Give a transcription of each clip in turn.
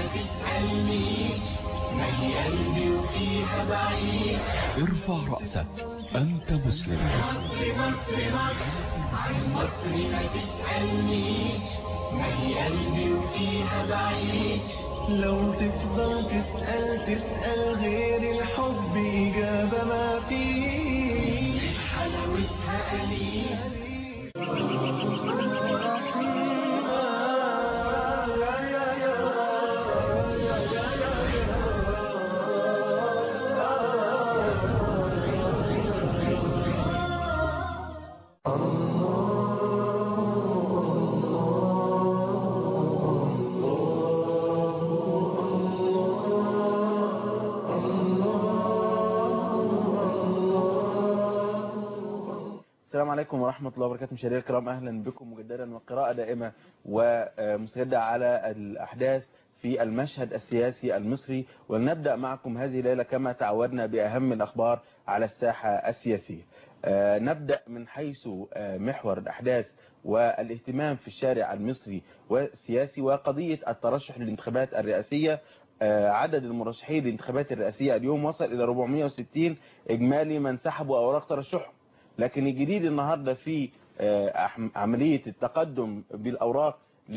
تسألنيش، ما هي قلبي وفيها بعيش. ارفع رأسك أنت مسلم. مصر مصر مصر، عن مصر ما تسألنيش، ما هي قلبي وفيها بعيش. لو تفضل تسأل غير الحب إجابة ما فيش، حلاوتها قليل. السلام عليكم ورحمة الله وبركاته. مشاهدينا الكرام، أهلا بكم مجددا وقراءة دائمة ومستجدة على الأحداث في المشهد السياسي المصري. ولنبدأ معكم هذه الليلة كما تعودنا بأهم الأخبار على الساحة السياسية. نبدأ من حيث محور الأحداث والاهتمام في الشارع المصري والسياسي وقضية الترشح للانتخابات الرئاسية. عدد المرشحين للانتخابات الرئاسية اليوم وصل إلى 460 إجمالي من سحبوا أوراق ترشحهم. لكن الجديد النهاردة في عملية التقدم بالأوراق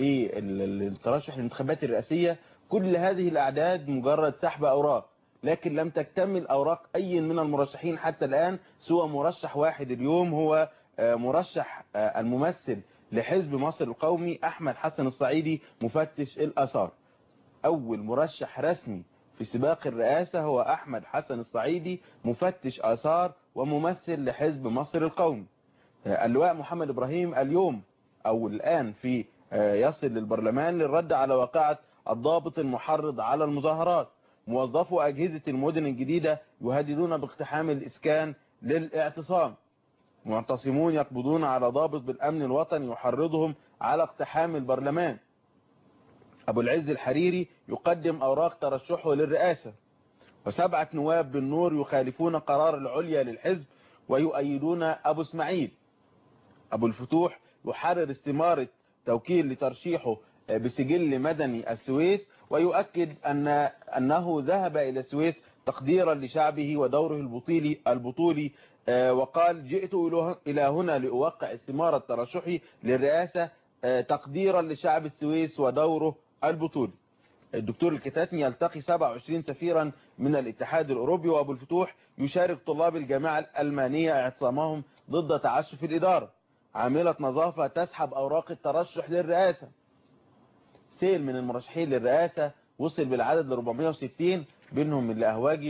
للترشح للانتخابات الرئاسية، كل هذه الأعداد مجرد سحب أوراق، لكن لم تكتمل أوراق أي من المرشحين حتى الآن سوى مرشح واحد اليوم، هو مرشح الممثل لحزب مصر القومي أحمد حسن الصعيدي مفتش الآثار. أول مرشح رسمي في سباق الرئاسة هو أحمد حسن الصعيدي مفتش آثار وممثل لحزب مصر القومي. اللواء محمد إبراهيم اليوم أو الآن في يصل للبرلمان للرد على واقعة الضابط المحرض على المظاهرات. موظفو أجهزة المدن الجديدة يهددون باقتحام الإسكان للاعتصام. معتصمون يقبضون على ضابط بالأمن الوطني يحرضهم على اقتحام البرلمان. أبو العز الحريري يقدم أوراق ترشحه للرئاسة. و7 نواب بالنور يخالفون قرار العليا للحزب ويؤيدون أبو اسماعيل. أبو الفتوح يحرر استمارة توكيل لترشيحه بسجل مدني السويس ويؤكد أنه ذهب إلى السويس تقديرا لشعبه ودوره البطولي. وقال جئت إلى هنا لأوقع استمارة ترشحي للرئاسة تقديرا لشعب السويس ودوره البطولي. الدكتور الكتاتني يلتقي 27 سفيرا من الاتحاد الأوروبي. وأبو الفتوح يشارك طلاب الجامعة الألمانية اعتصامهم ضد تعسف الإدارة. عاملة نظافة تسحب أوراق الترشح للرئاسة. سيل من المرشحين للرئاسة وصل بالعدد ل 460، بينهم اللي أهواجي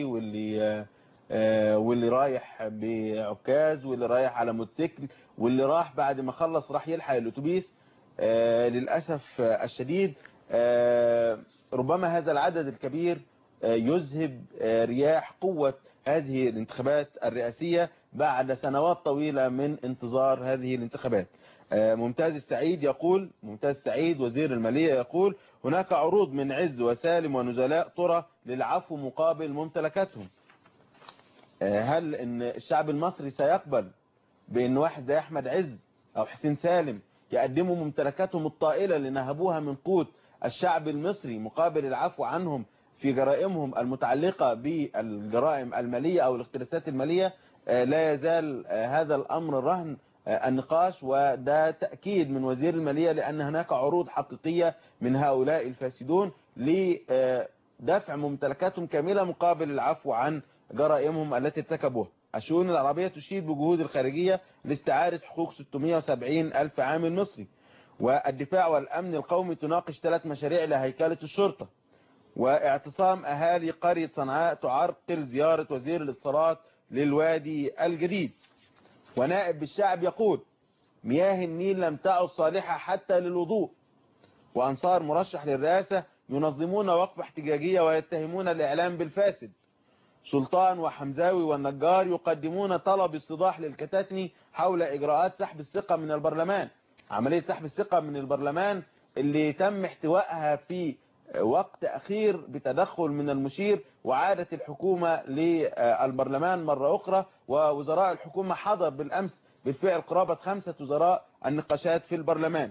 واللي رايح بعكاز واللي رايح على موتوسيكل واللي راح بعد ما خلص راح يلحق الأتوبيس. للأسف الشديد ربما هذا العدد الكبير يذهب رياح قوة هذه الانتخابات الرئاسية بعد سنوات طويلة من انتظار هذه الانتخابات. ممتاز السعيد وزير المالية يقول هناك عروض من عز وسالم ونزلاء طرى للعفو مقابل ممتلكاتهم. هل ان الشعب المصري سيقبل بان واحد زي احمد عز او حسين سالم يقدموا ممتلكاتهم الطائلة اللي نهبوها من قوت الشعب المصري مقابل العفو عنهم في جرائمهم المتعلقة بالجرائم المالية أو الاختلاسات المالية؟ لا يزال هذا الأمر رهن النقاش، وده تأكيد من وزير المالية لأن هناك عروض حقيقية من هؤلاء الفاسدون لدفع ممتلكاتهم كاملة مقابل العفو عن جرائمهم التي ارتكبوها. الشؤون العربية تشيد بجهود الخارجية لاستعادة حقوق 670 ألف عامل مصري. والدفاع والأمن القومي تناقش 3 مشاريع لهيكلة الشرطة. واعتصام أهالي قرية صنعاء تعرقل زيارة وزير الاتصالات للوادي الجديد. ونائب بالشعب يقول مياه النيل لم تعد صالحة حتى للوضوء. وأنصار مرشح للرئاسة ينظمون وقفة احتجاجية ويتهمون الإعلام بالفاسد. سلطان وحمزاوي والنجار يقدمون طلب استيضاح للكتاتني حول إجراءات سحب الثقة من البرلمان. عملية سحب الثقة من البرلمان اللي تم احتوائها في وقت أخير بتدخل من المشير وعادة الحكومة للبرلمان مرة أخرى. ووزراء الحكومة حضر بالأمس بالفعل قرابة 5 وزراء النقاشات في البرلمان.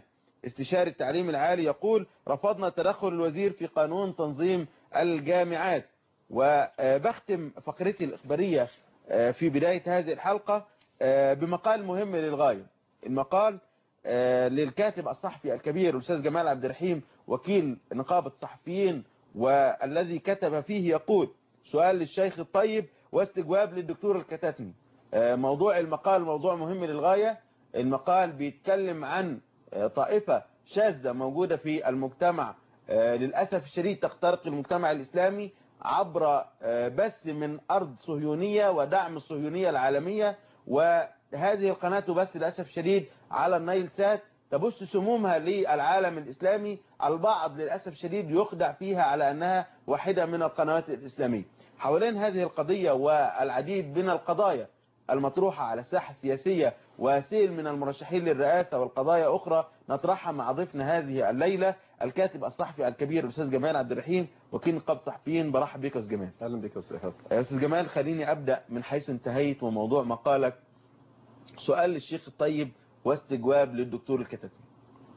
استشاري التعليم العالي يقول: رفضنا تدخل الوزير في قانون تنظيم الجامعات. وبختم فقرتي الإخبارية في بداية هذه الحلقة بمقال مهم للغاية. المقال للكاتب الصحفي الكبير الأستاذ جمال عبد الرحيم وكيل نقابة الصحفيين، والذي كتب فيه يقول: سؤال للشيخ الطيب واستجواب للدكتور الكتاتني. موضوع المقال موضوع مهم للغاية. المقال بيتكلم عن طائفة شاذة موجودة في المجتمع، للأسف الشديد تخترق المجتمع الإسلامي عبر بث من أرض صهيونية ودعم الصهيونية العالمية. وهذه القناة تبث للأسف الشديد على النايل سات، تبث سمومها للعالم الإسلامي. البعض للأسف الشديد يخدع فيها على أنها واحدة من القنوات الإسلامية. حوالين هذه القضية والعديد من القضايا المطروحة على الساحة السياسية وسيل من المرشحين للرئاسة والقضايا أخرى نطرحها مع ضيفنا هذه الليلة الكاتب الصحفي الكبير الأستاذ جمال عبد الرحيم وكيل نقابة الصحفيين. برحب بك يا أستاذ جمال. اهلا بك يا استاذ إيهاب. أستاذ جمال، خليني أبدأ من حيث انتهيت وموضوع مقالك. سؤال للشيخ الطيب واستجواب للدكتور الكتاتني.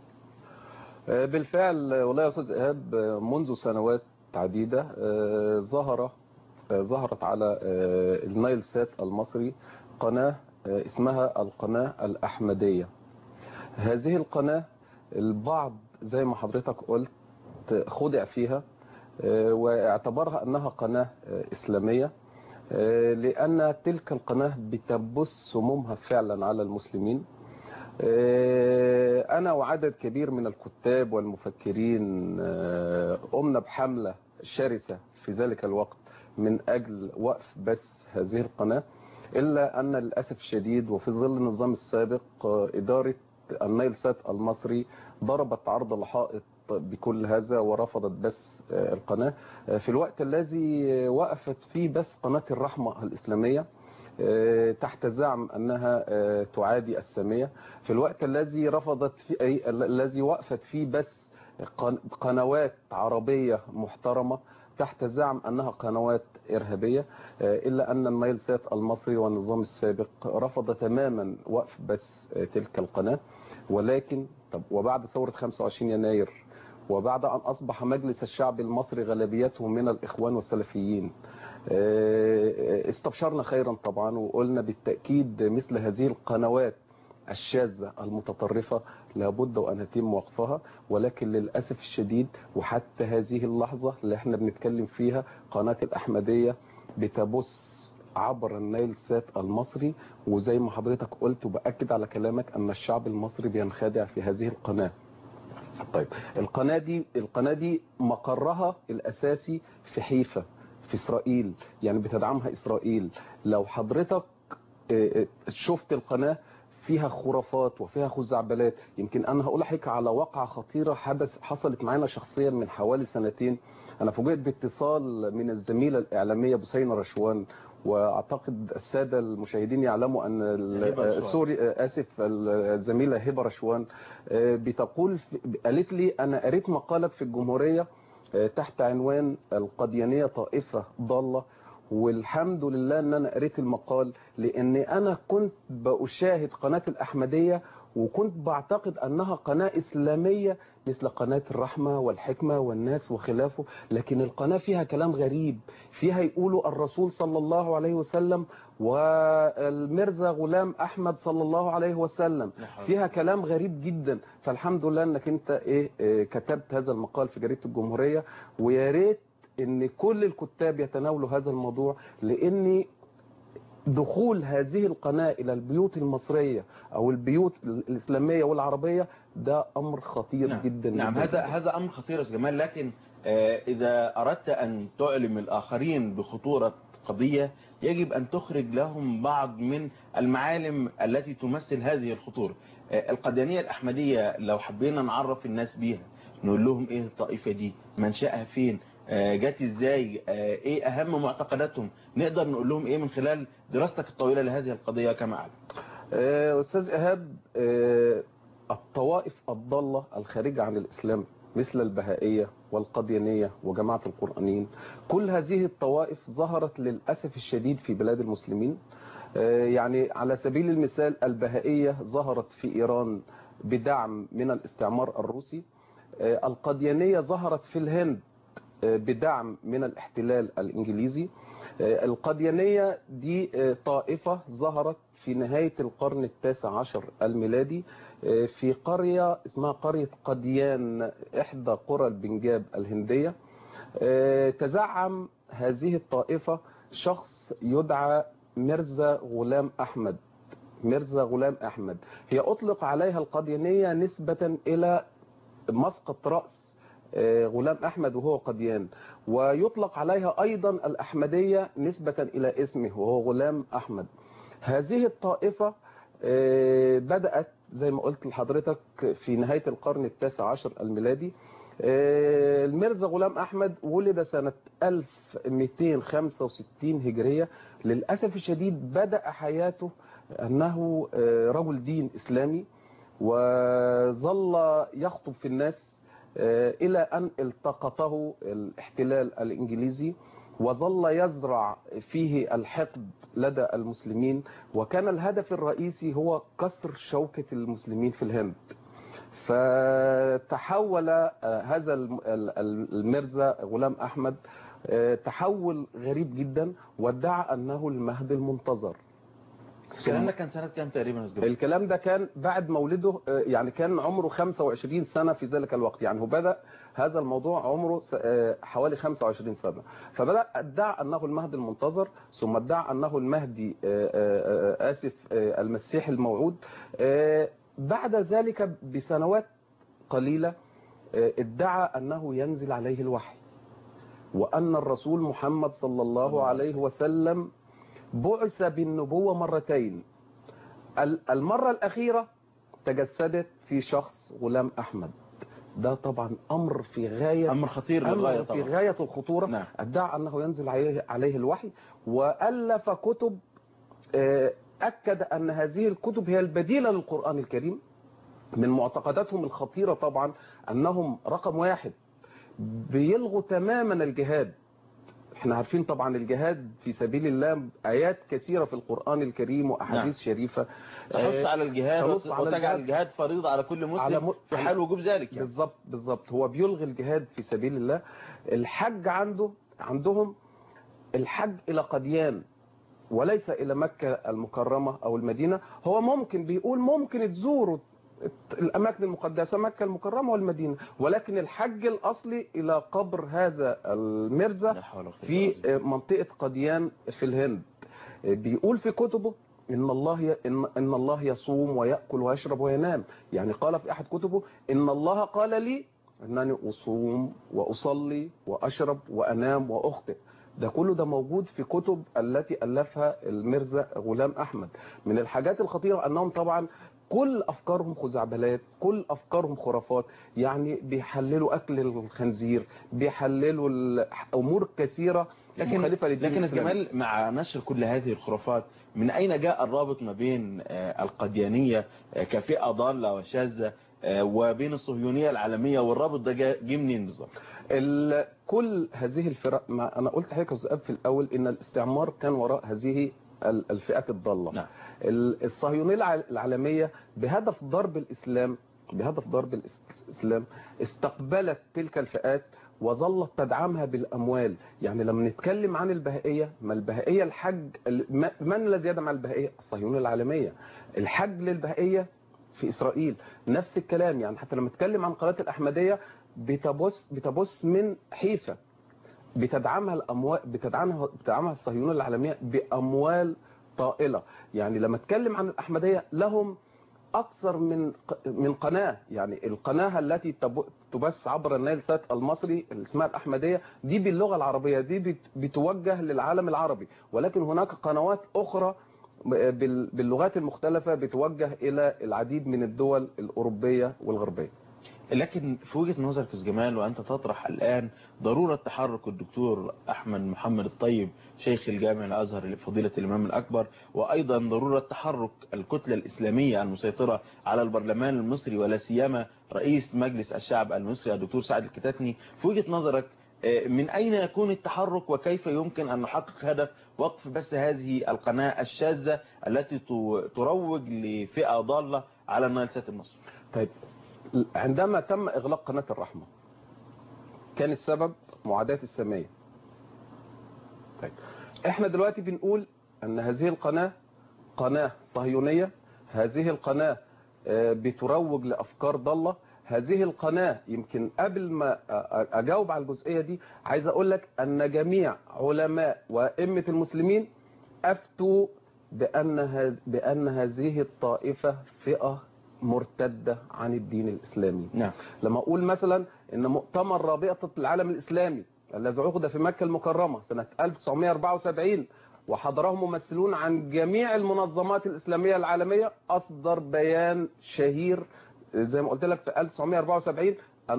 بالفعل والله يا استاذ إيهاب، منذ سنوات عديدة ظهرت على النايل سات المصري قناة اسمها القناة الأحمدية. هذه القناة البعض زي ما حضرتك قلت خدع فيها واعتبرها أنها قناة إسلامية، لأن تلك القناة بتبث سمومها فعلا على المسلمين. أنا وعدد كبير من الكتاب والمفكرين قمنا بحملة شرسة في ذلك الوقت من أجل وقف بث هذه القناة، إلا أن للأسف الشديد وفي ظل النظام السابق إدارة النايل سات المصري ضربت عرض الحائط بكل هذا ورفضت بث القناة في الوقت الذي وقفت فيه بث قناة الرحمة الإسلامية تحت زعم أنها تعادي السامية، في الوقت الذي الذي وقفت فيه بث قنوات عربية محترمة تحت زعم أنها قنوات إرهابية. إلا أن النايل سات المصري والنظام السابق رفض تماما وقف بث تلك القناة. ولكن وبعد ثورة 25 يناير وبعد أن أصبح مجلس الشعب المصري غالبيته من الإخوان والسلفيين استبشرنا خيرا طبعا، وقلنا بالتأكيد مثل هذه القنوات الشاذة المتطرفة لابد وأن يتم وقفها. ولكن للأسف الشديد وحتى هذه اللحظة اللي احنا بنتكلم فيها قناة الأحمدية بتبث عبر النايل سات المصري، وزي ما حضرتك قلت وبأكد على كلامك أن الشعب المصري بينخدع في هذه القناة. طيب القناة دي مقرها الأساسي في حيفا في إسرائيل، يعني بتدعمها إسرائيل. لو حضرتك شفت القناة فيها خرافات وفيها خزعبلات. يمكن أنا هقول لحضرتك على واقعة خطيرة حصلت معانا شخصيا من حوالي سنتين. أنا فوجئت باتصال من الزميلة الإعلامية بوسينة رشوان، واعتقد السادة المشاهدين يعلموا ان الزميلة هبة رشوان بتقول قالت لي انا قريت مقالك في الجمهورية تحت عنوان القديانية طائفة ضالة، والحمد لله ان انا قريت المقال لان انا كنت بشاهد قناة الأحمدية وكنت بعتقد انها قناة اسلامية مثل قناة الرحمة والحكمة والناس وخلافه، لكن القناة فيها كلام غريب، فيها يقولوا الرسول صلى الله عليه وسلم والمرزا غلام أحمد صلى الله عليه وسلم، فيها كلام غريب جدا. فالحمد لله انك انت كتبت هذا المقال في جريدة الجمهورية، ويا ريت ان كل الكتاب يتناولوا هذا الموضوع، لان دخول هذه القناة إلى البيوت المصرية أو البيوت الإسلامية والعربية ده أمر خطير جدا. نعم جداً. هذا أمر خطير يا جمال، لكن إذا أردت أن تعلم الآخرين بخطورة قضية يجب أن تخرج لهم بعض من المعالم التي تمثل هذه الخطورة. القديانية الأحمدية لو حبينا نعرف الناس بيها نقول لهم إيه الطائفة دي، منشأها فين، جات ازاي، ايه اهم معتقداتهم، نقدر نقول لهم ايه من خلال دراستك الطويلة لهذه القضية كما أعلم؟ أستاذ إيهاب، الطوائف الضالة الخارجة عن الإسلام مثل البهائية والقديانية وجماعة القرآنيين، كل هذه الطوائف ظهرت للأسف الشديد في بلاد المسلمين. يعني على سبيل المثال البهائية ظهرت في إيران بدعم من الاستعمار الروسي. القديانية ظهرت في الهند بدعم من الاحتلال الإنجليزي. القديانية دي طائفة ظهرت في نهاية القرن التاسع عشر الميلادي في قرية اسمها قرية قديان، إحدى قرى البنجاب الهندية. تزعم هذه الطائفة شخص يدعى ميرزا غلام أحمد. ميرزا غلام أحمد هي أطلق عليها القديانية نسبة إلى مسقط رأس غلام أحمد وهو قديان، ويطلق عليها أيضا الأحمدية نسبة إلى اسمه وهو غلام أحمد. هذه الطائفة بدأت زي ما قلت لحضرتك في نهاية القرن التاسع عشر الميلادي. الميرزا غلام أحمد ولد سنة 1265 هجرية. للأسف الشديد بدأ حياته أنه رجل دين إسلامي، وظل يخطب في الناس إلى أن التقطه الاحتلال الإنجليزي، وظل يزرع فيه الحقد لدى المسلمين، وكان الهدف الرئيسي هو كسر شوكة المسلمين في الهند. فتحول هذا الميرزا غلام أحمد تحول غريب جدا، وادعى أنه المهدي المنتظر. الكلام ده كان سنة كام تقريبا؟ الكلام ده كان بعد مولده، يعني كان عمره 25 سنة في ذلك الوقت. يعني هو بدأ هذا الموضوع عمره حوالي 25 سنة، فبدأ ادعى أنه المهدي المنتظر، ثم ادعى أنه المهدي المسيح الموعود. بعد ذلك بسنوات قليلة ادعى أنه ينزل عليه الوحي، وأن الرسول محمد صلى الله عليه وسلم بعث بالنبوة مرتين. المرة الأخيرة تجسدت في شخص غلام أحمد. ده طبعا أمر في غاية، أمر خطير للغاية، في غاية الخطورة. نعم. ادعى أنه ينزل عليه الوحي، وألف كتب أكد أن هذه الكتب هي البديلة للقرآن الكريم. من معتقداتهم الخطيرة طبعا أنهم رقم واحد بيلغوا تماما الجهاد. احنا عارفين طبعا الجهاد في سبيل الله آيات كثيرة في القرآن الكريم وأحاديث نعم. شريفة تحث على الجهاد وتجعل الجهاد فريضة على كل مسلم في حال وجوب ذلك. يعني. بالضبط هو بيلغي الجهاد في سبيل الله. الحج عندهم الحج إلى قديان وليس إلى مكة المكرمة أو المدينة. هو بيقول ممكن تزوروا الأماكن المقدسة مكة المكرمة والمدينة، ولكن الحج الأصلي إلى قبر هذا الميرزا في منطقة قديان في الهند. بيقول في كتبه إن الله يصوم ويأكل ويشرب وينام. يعني قال في أحد كتبه إن الله قال لي أنني أصوم وأصلي وأشرب وأنام وأخطئ. ده كله ده موجود في كتب التي ألفها الميرزا غلام أحمد. من الحاجات الخطيرة أنهم طبعا كل أفكارهم خزعبلات، كل أفكارهم خرافات. يعني بيحللوا أكل الخنزير، بيحللوا أمور كثيرة مخالفة للدين الإسلامي. لكن الجمال مع نشر كل هذه الخرافات، من أين جاء الرابط ما بين القديانية كفئة ضالة وشاذة وبين الصهيونية العالمية، والرابط ده جه منين بالظبط؟ كل هذه الفرق، ما أنا قلت حضرتك في الأول إن الاستعمار كان وراء هذه الفئات الضالة. نعم. الصهيونية العالمية بهدف ضرب الإسلام استقبلت تلك الفئات وظلت تدعمها بالأموال. يعني لما نتكلم عن البهائية، ما البهائية الحج، من الذي يدعم البهائية؟ الصهيونية العالمية. الحج للبهائية في إسرائيل نفس الكلام. يعني حتى لما نتكلم عن قناة الأحمدية بتبص من حيفا، بتدعمها الأموال، بتدعمها الصهيونية العالمية بأموال طائلة. يعني لما اتكلم عن الأحمدية لهم أكثر من قناة. يعني القناة التي تبث عبر النيل سات المصري اللي اسمها الأحمدية دي باللغة العربية، دي بتوجه للعالم العربي، ولكن هناك قنوات أخرى باللغات المختلفة بتوجه إلى العديد من الدول الأوروبية والغربية. لكن في وجهة نظرك يا أستاذ جمال، وأنت تطرح الآن ضرورة تحرك الدكتور أحمد محمد الطيب شيخ الجامع الأزهر لفضيلة الإمام الأكبر، وأيضا ضرورة تحرك الكتلة الإسلامية المسيطرة على البرلمان المصري ولا سيما رئيس مجلس الشعب المصري الدكتور سعد الكتاتني، في وجهة نظرك من أين يكون التحرك وكيف يمكن أن نحقق هدف وقف بس هذه القناة الشاذة التي تروج لفئة ضالة على النيل سات المصري؟ طيب عندما تم إغلاق قناة الرحمة كان السبب معاداة السامية. طيب احنا دلوقتي بنقول ان هذه القناة قناة صهيونية، هذه القناة بتروج لأفكار ضالة، هذه القناة يمكن قبل ما أجاوب على الجزئية دي عايز أقول لك أن جميع علماء وأئمة المسلمين أفتوا بأن هذه الطائفة فئة مرتدة عن الدين الإسلامي. نعم. لما أقول مثلا أن مؤتمر رابطة العالم الإسلامي الذي عقد في مكة المكرمة سنة 1974 وحضره ممثلون عن جميع المنظمات الإسلامية العالمية أصدر بيان شهير زي ما قلت لك في 1974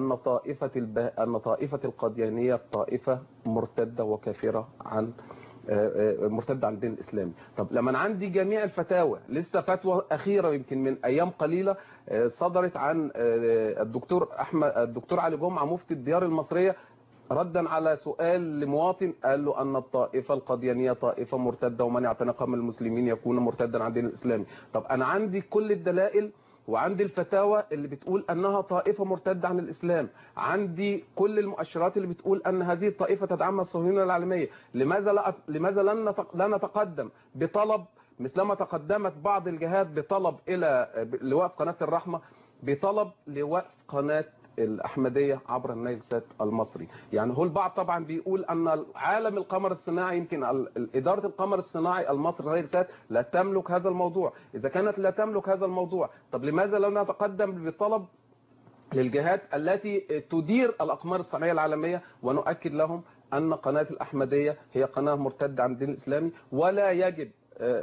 أن طائفة القاديانية طائفة مرتدة وكافرة عن مرتدة عن الدين الإسلامي. طب لما عندي جميع الفتاوى، لسه فتوى أخيرة يمكن من أيام قليلة صدرت عن الدكتور علي جمعة مفتي الديار المصرية ردا على سؤال لمواطن قال له أن الطائفة القاديانية طائفة مرتدة ومن يعتنقها من المسلمين يكون مرتدا عن الدين الإسلامي. طب أنا عندي كل الدلائل وعندي الفتاوى اللي بتقول أنها طائفة مرتدة عن الإسلام، عندي كل المؤشرات اللي بتقول أن هذه الطائفة تدعمها الصهيونية العالمية. لماذا لا نتقدم بطلب مثلما تقدمت بعض الجهات بطلب إلى لوقف قناة الرحمة، بطلب لوقف قناة الأحمدية عبر النيل سات المصري؟ يعني هو البعض طبعا بيقول أن عالم القمر الصناعي يمكن إدارة القمر الصناعي المصري نيل سات لا تملك هذا الموضوع. إذا كانت لا تملك هذا الموضوع، طب لماذا لا نتقدم بطلب للجهات التي تدير الأقمار الصناعية العالمية ونؤكد لهم أن قناة الأحمدية هي قناة مرتدة عن الدين الإسلامي ولا يجب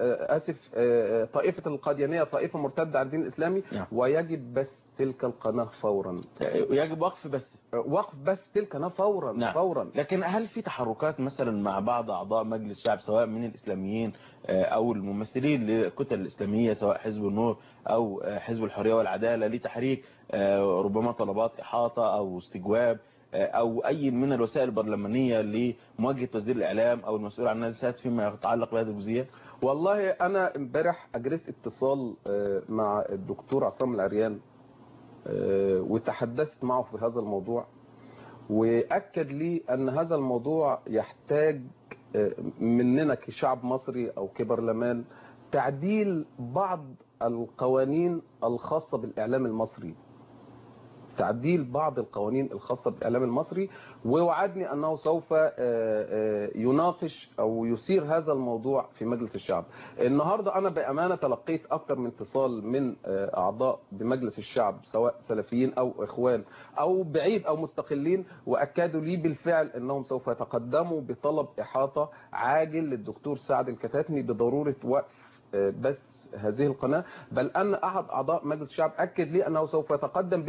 طائفة القاديانية طائفة مرتدة عن الدين الإسلامي ويجب بس تلك القناة فورا. يجب وقف بس تلك القناة فورا. نعم. فورا. لكن هل في تحركات مثلا مع بعض أعضاء مجلس الشعب سواء من الإسلاميين أو الممثلين للكتل الإسلامية سواء حزب النور أو حزب الحرية والعدالة لتحريك ربما طلبات إحاطة أو استجواب أو أي من الوسائل البرلمانية لمواجهة وزير الإعلام أو المسؤول عن النادي فيما يتعلق بهذه الجزئيات؟ والله أنا امبارح أجريت اتصال مع الدكتور عصام العريان وتحدثت معه في هذا الموضوع، وأكد لي أن هذا الموضوع يحتاج مننا كشعب مصري أو كبرلمان تعديل بعض القوانين الخاصة بالإعلام المصري، تعديل بعض القوانين الخاصة بالإعلام المصري، ووعدني أنه سوف يناقش أو يثير هذا الموضوع في مجلس الشعب. النهاردة أنا بأمانة تلقيت أكثر من اتصال من أعضاء بمجلس الشعب سواء سلفيين أو إخوان أو بعيد أو مستقلين، وأكدوا لي بالفعل أنهم سوف يتقدموا بطلب إحاطة عاجل للدكتور سعد الكتاتني بضرورة وقف بس هذه القناة، بل أن أحد أعضاء مجلس الشعب أكد لي أنه سوف يتقدم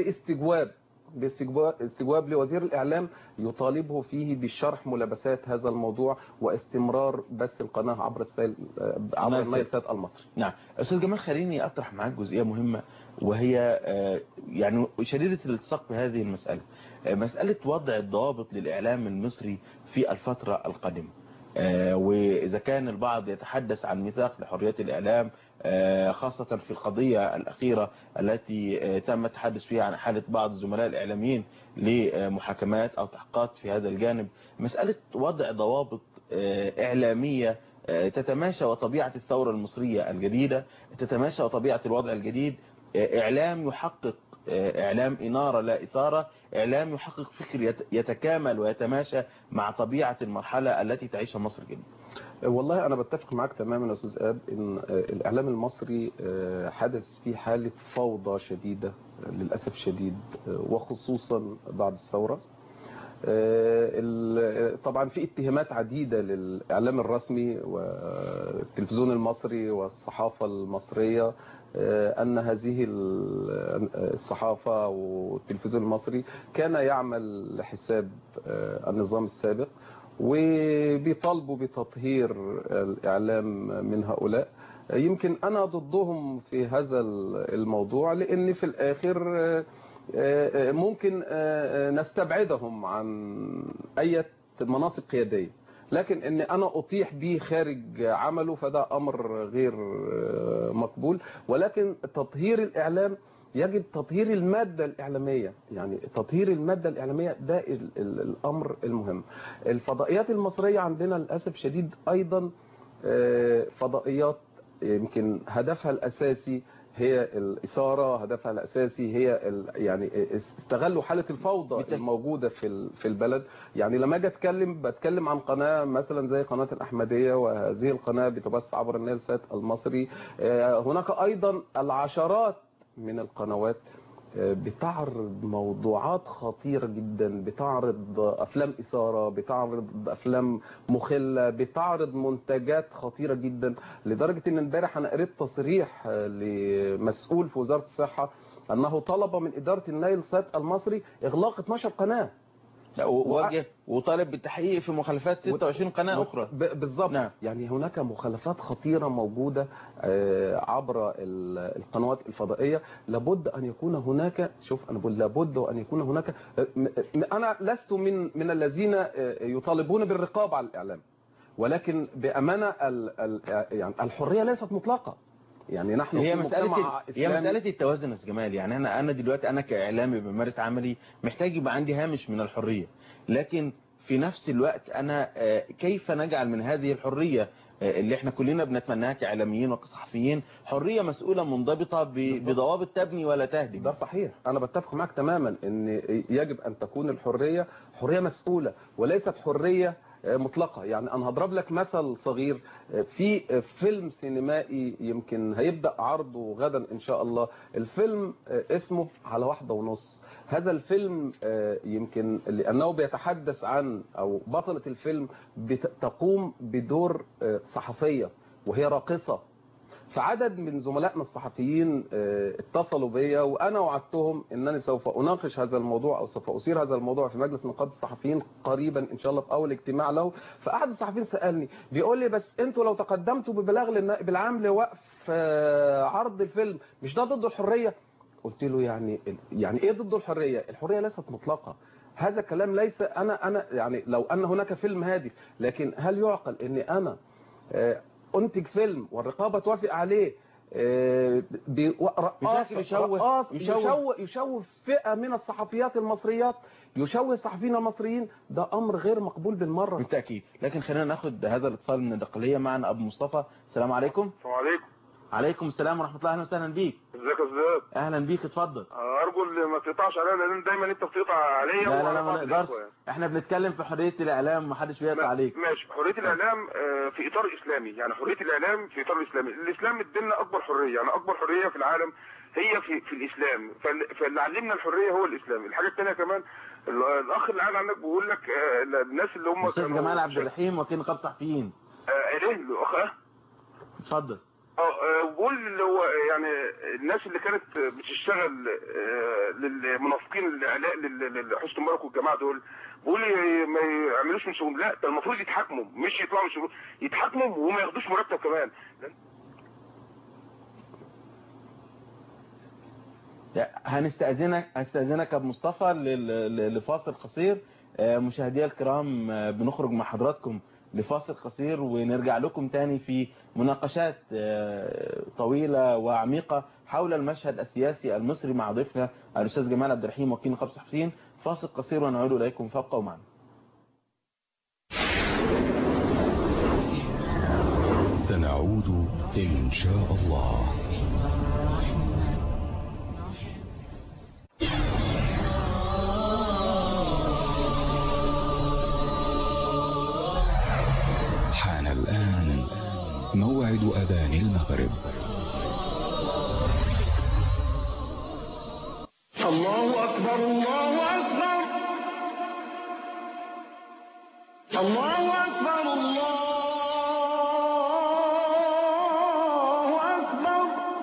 باستجواب لوزير الإعلام يطالبه فيه بشرح ملابسات هذا الموضوع واستمرار بث القناة عبر النيل سات المصري. نعم. أستاذ جمال خليني أطرح معاك جزئية مهمة وهي يعني شديدة الالتصاق بهذه المسألة، مسألة وضع الضوابط للإعلام المصري في الفترة القادمة. وإذا كان البعض يتحدث عن ميثاق لحرية الإعلام خاصة في القضية الأخيرة التي تم التحدث فيها عن حالة بعض الزملاء الإعلاميين لمحاكمات أو تحقيقات في هذا الجانب، مسألة وضع ضوابط إعلامية تتماشى وطبيعة الثورة المصرية الجديدة، تتماشى وطبيعة الوضع الجديد، إعلام يحقق إعلام إنارة لا إثارة، إعلام يحقق فكر يتكامل ويتماشى مع طبيعة المرحلة التي تعيشها مصر جدا. والله أنا بتفق معك تماما يا أستاذ إيهاب إن الإعلام المصري حدث فيه حالة فوضى شديدة للأسف شديد، وخصوصا بعد الثورة. طبعا في اتهامات عديدة للإعلام الرسمي والتلفزيون المصري والصحافة المصرية أن هذه الصحافة والتلفزيون المصري كان يعمل لحساب النظام السابق، وبيطالبوا بتطهير الإعلام من هؤلاء. يمكن أنا ضدهم في هذا الموضوع لأن في الآخر ممكن نستبعدهم عن أي مناصب قيادية، لكن ان انا اطيح به خارج عمله فده امر غير مقبول. ولكن تطهير الاعلام يجب تطهير المادة الإعلامية، يعني تطهير المادة الإعلامية ده الأمر المهم. الفضائيات المصرية عندنا للأسف شديد أيضا فضائيات يمكن هدفها الأساسي هي الإثارة، هدفها الأساسي هي يعني استغلوا حالة الفوضى الموجودة في البلد. يعني لما أجي بتكلم عن قناة مثلا زي قناة الأحمدية، وهذه القناة بتبث عبر النيل سات المصري. هناك أيضا العشرات من القنوات بتعرض موضوعات خطيرة جدا، بتعرض أفلام إثارة، بتعرض أفلام مخلة، بتعرض منتجات خطيرة جدا، لدرجة أن امبارح أنا قريت تصريح لمسؤول في وزارة الصحة أنه طلب من إدارة النيل سات المصري إغلاق 12 قناة. ووجه وطالب بالتحقيق في مخالفات 26 قناة أخرى. بالضبط. نعم. يعني هناك مخالفات خطيرة موجودة عبر القنوات الفضائية. لابد أن يكون هناك، شوف أنا بقول لابد أن يكون هناك. أنا لست من الذين يطالبون بالرقابة على الإعلام، ولكن بأمانة يعني الحرية ليست مطلقة. يعني نحن هي في مجتمع هي مسألة التوازن يا جمال. يعني أنا دلوقتي أنا كإعلامي بمارس عملي محتاج يبقى عندي هامش من الحرية، لكن في نفس الوقت أنا كيف نجعل من هذه الحرية اللي احنا كلنا بنتمناها كإعلاميين وكصحفيين حرية مسؤولة منضبطة بضوابط تبني ولا تهدم؟ ده صحيح، أنا بتفق معك تماما أن يجب أن تكون الحرية حرية مسؤولة وليست حرية مطلقة. يعني أنا هضرب لك مثل صغير. في فيلم سينمائي يمكن هيبدأ عرضه غدا إن شاء الله، الفيلم اسمه على 1:30. هذا الفيلم يمكن لأنه بيتحدث عن، أو بطلة الفيلم تقوم بدور صحفية وهي راقصة. فعدد من زملائنا الصحفيين اتصلوا بيا، وانا وعدتهم انني سوف اناقش هذا الموضوع او سوف اثير هذا الموضوع في مجلس نقابه الصحفيين قريبا ان شاء الله في اول اجتماع له. فاحد الصحفيين سالني بيقول لي بس انتوا لو تقدمتوا ببلاغ للنائب العام لوقف عرض الفيلم مش ده ضد الحريه؟ قلت له يعني ايه ضد الحريه؟ الحريه ليست مطلقه. هذا كلام ليس انا يعني لو ان هناك فيلم هادف، لكن هل يعقل ان انا انتج فيلم والرقابه توافق عليه يشوه فئه من الصحفيات المصريات، يشوه الصحفيين المصريين؟ ده امر غير مقبول بالمره. بالتاكيد. لكن خلينا ناخد هذا الاتصال من الدقهليه. معنا ابو مصطفى. السلام عليكم. السلام عليكم. عليكم السلام ورحمه الله. اهلا وسهلا بيك. ازيك يا استاذ؟ اهلا بيك، اتفضل. ارجو ما تقطعش عليا، لان دايما انت بتقطع عليا. لا ما نقدرش، احنا بنتكلم في حريه الاعلام ومحدش بيقطع عليك. ماشي. حريه الاعلام في اطار اسلامي، يعني حريه الاعلام في اطار اسلامي. الاسلام ادينا اكبر حريه، يعني اكبر حريه في العالم هي في الاسلام. فاللي علمنا الحريه هو الاسلام. الحاجه الثانيه كمان، الاخ اللي قاعد عندك بيقول لك الناس اللي هم استاذ جمال عبد الرحيم وكيل نقابه الصحفيين. ايه الاخ؟ اتفضل. بقول اللي هو يعني الناس اللي كانت بتشتغل للمنافقين الاعلاء لحسن مبارك والجماعه دول، بقول ما يعملوش من شغل. لا، ده المفروض يتحاكموا، مش يطلعوا من شغل، يتحاكموا وما ياخدوش مرتب كمان. هستأذنك ابو مصطفى لفاصل قصير. مشاهدينا الكرام بنخرج مع حضراتكم لفاصل قصير ونرجع لكم تاني في مناقشات طويلة وعميقة حول المشهد السياسي المصري مع ضيفنا الأستاذ جمال عبد الرحيم وكيل نقابة الصحفيين. فاصل قصير ونعود إليكم، فابقوا معنا. سنعود إن شاء الله. حان الآن موعد أذان المغرب. الله أكبر الله أكبر الله أكبر الله أكبر.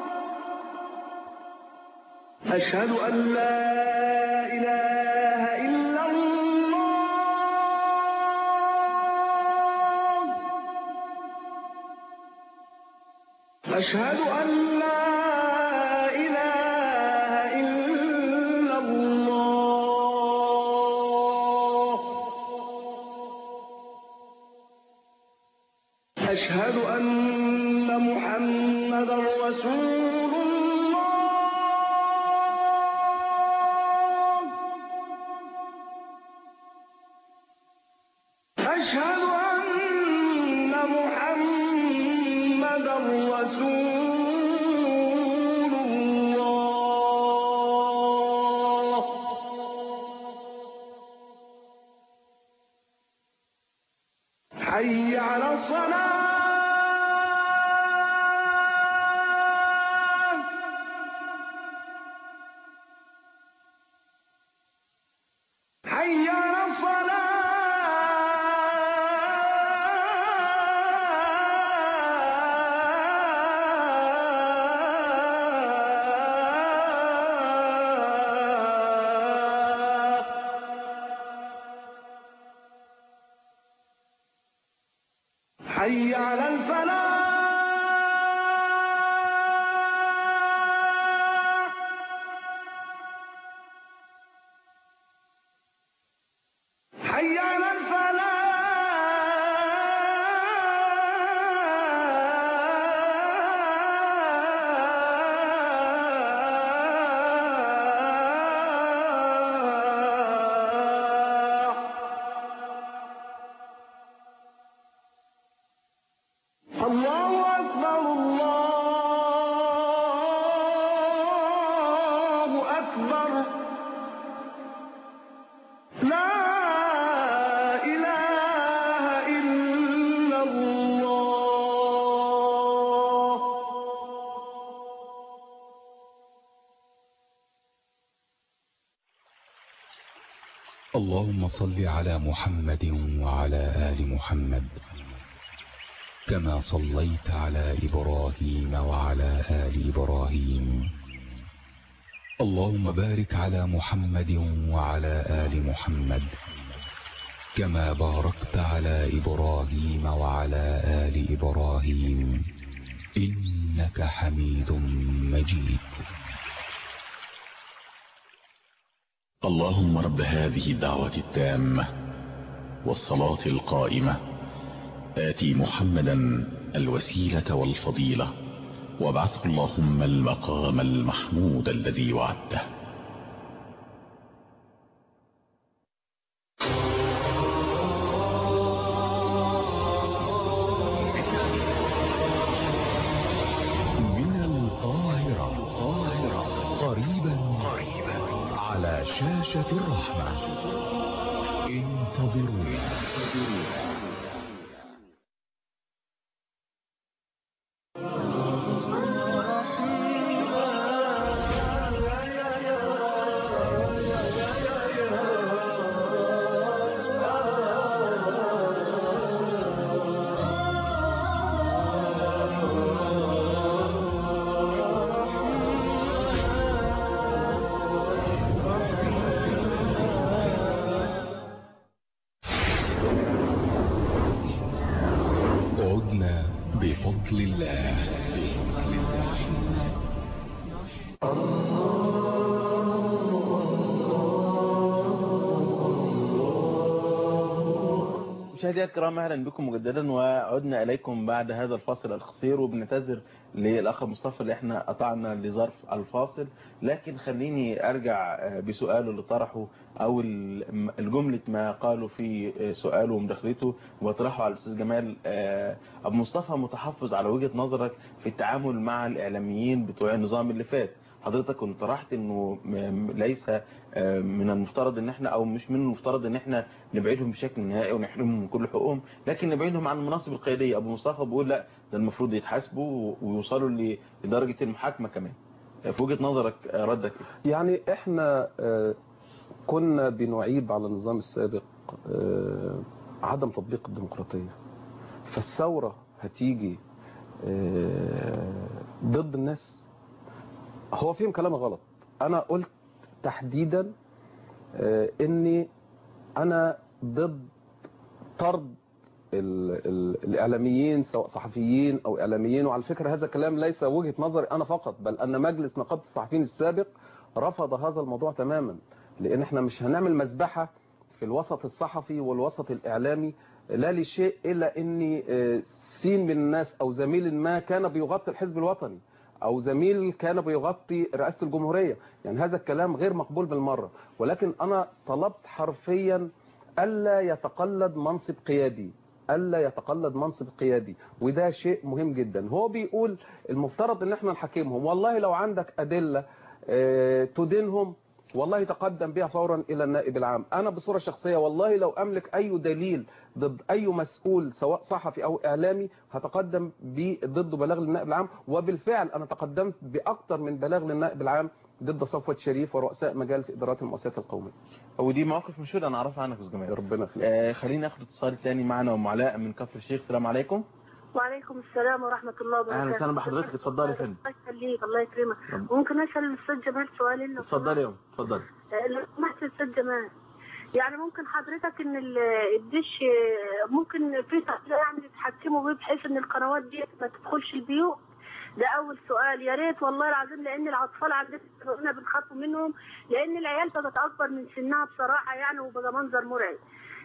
أشهد أن لا إله إلا الله. أشهد أن لا إله إلا الله. أشهد أن محمدا رسول الله. أشهد أن محمدا رسول الله. حي على الصلاة. حي على حي على الفلاح. حي على الله أكبر الله أكبر لا إله إلا الله. اللهم صل على محمد وعلى آل محمد كما صليت على إبراهيم وعلى آل إبراهيم. اللهم بارك على محمد وعلى آل محمد كما باركت على إبراهيم وعلى آل إبراهيم إنك حميد مجيد. اللهم رب هذه الدعوة التامة والصلاة القائمة آتي محمدا الوسيلة والفضيلة وابعثه اللهم المقام المحمود الذي وعدته. من القاهرة قريبا على شاشة الرحمة. انتظرونا. بفضل الله. مشاهدينا الكرام، اهلا بكم مجددا وعدنا اليكم بعد هذا الفاصل القصير، وبنعتذر للاخ مصطفى اللي احنا قطعنا لظرف الفاصل، لكن خليني ارجع بسؤاله اللي طرحه او الجملة ما قالوا في سؤاله ومداخلته وطرحه على الاستاذ جمال. ابو مصطفى متحفظ على وجهة نظرك في التعامل مع الاعلاميين بتوع النظام اللي فات. حضرتك كنت طرحت انه ليس من المفترض ان احنا، او مش من المفترض ان احنا نبعدهم بشكل نهائي ونحرمهم من كل حقوقهم، لكن نبعدهم عن المناصب القياديه. ابو مصطفى بيقول لا، ده المفروض يتحاسبوا ويوصلوا لدرجه المحاكمه كمان. في وجهة نظرك ردك ايه؟ يعني احنا كنا بنعيب على النظام السابق عدم تطبيق الديمقراطية، فالثورة هتيجي ضد الناس. هو فيهم كلام غلط. انا قلت تحديدا اني انا ضد طرد الاعلاميين سواء صحفيين او اعلاميين، وعلى فكرة هذا الكلام ليس وجهة نظري انا فقط، بل ان مجلس نقابة الصحفيين السابق رفض هذا الموضوع تماما، لان احنا مش هنعمل مذبحة في الوسط الصحفي والوسط الاعلامي لا لشيء الا ان سين من الناس او زميل ما كان بيغطي الحزب الوطني او زميل كان بيغطي رئاسة الجمهورية. يعني هذا الكلام غير مقبول بالمرة، ولكن انا طلبت حرفيا ألا يتقلد منصب قيادي، ألا يتقلد منصب قيادي، وده شيء مهم جدا. هو بيقول المفترض ان احنا نحاكمهم، والله لو عندك أدلة تدينهم والله تقدم بها فورا إلى النائب العام. أنا بصورة شخصية والله لو أملك أي دليل ضد أي مسؤول سواء صحفي أو إعلامي هتقدم ضده بلاغ للنائب العام، وبالفعل أنا تقدمت بأكثر من بلاغ للنائب العام ضد صفوت شريف ورؤساء مجالس إدارات المؤسسات القومية. ودي مواقف مشهورة أنا أعرفها عنك يا أستاذ جمال. ربنا يخليك. خلينا ناخد اتصال تاني معنا أم علاء من كفر الشيخ. السلام عليكم. وعليكم السلام ورحمة الله وبركاته. أهلا وسهلا بحضرتك، اتفضلي يا فندم. الله يخليك، الله يكرمك. ممكن أسأل الأستاذ جمال سؤالين؟ اتفضلي يا أم، اتفضلي. لو سمحت يا أستاذ جمال، يعني ممكن حضرتك إن الدش ممكن في تقدير يعني تتحكموا بيه بحيث إن القنوات دي ما تدخلش البيوت؟ ده أول سؤال. يا ريت والله العظيم، لأن الأطفال عندنا بنخاف منهم، لأن العيال بقت أكبر من سنها بصراحة يعني، وبقى منظر مرعب.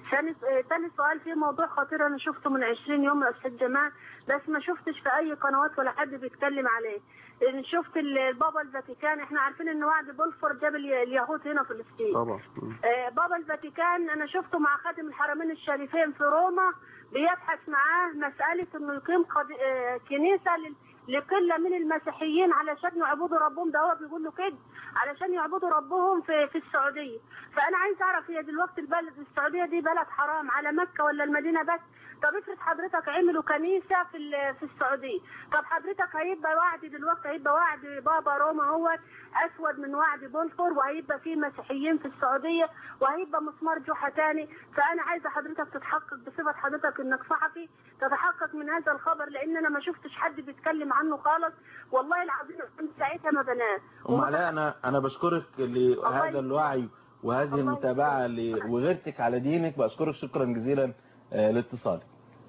ثاني سؤال في موضوع خطير انا شفته من 20 يوم يا استاذ جمال، بس ما شفتش في اي قنوات ولا حد بيتكلم عليه. شفت البابا الفاتيكان، احنا عارفين ان وعد بولفور جاب اليهود هنا في فلسطين طبعا. بابا الفاتيكان انا شفته مع خادم الحرمين الشريفين في روما بيبحث معاه مساله انه يقيم كنيسه لقله من المسيحيين علشان يعبدوا ربهم. ده هو بيقول له كده علشان يعبدوا ربهم في السعوديه. فانا عايز اعرف هي دلوقتي البلد السعوديه دي بلد حرام على مكه ولا المدينه بس؟ طب افرض حضرتك عملوا كنيسه في السعوديه، طب حضرتك هيبقى وعد دلوقتي، هيبقى وعد بابا روما هو اسود من وعد بولفور، وهيبقى فيه مسيحيين في السعوديه، وهيبقى مسمار جحا تاني. فانا عايزه حضرتك تتحقق بصفه حضرتك انك صحفي، تتحقق من هذا الخبر، لان انا ما شفتش حد بيتكلم عنه خالص والله العظيم. كنت ساعتها ما بنام. ام علاء انا بشكرك لهذا الوعي وهذه المتابعه وغيرتك على دينك، بشكرك شكرا جزيلا لاتصالك.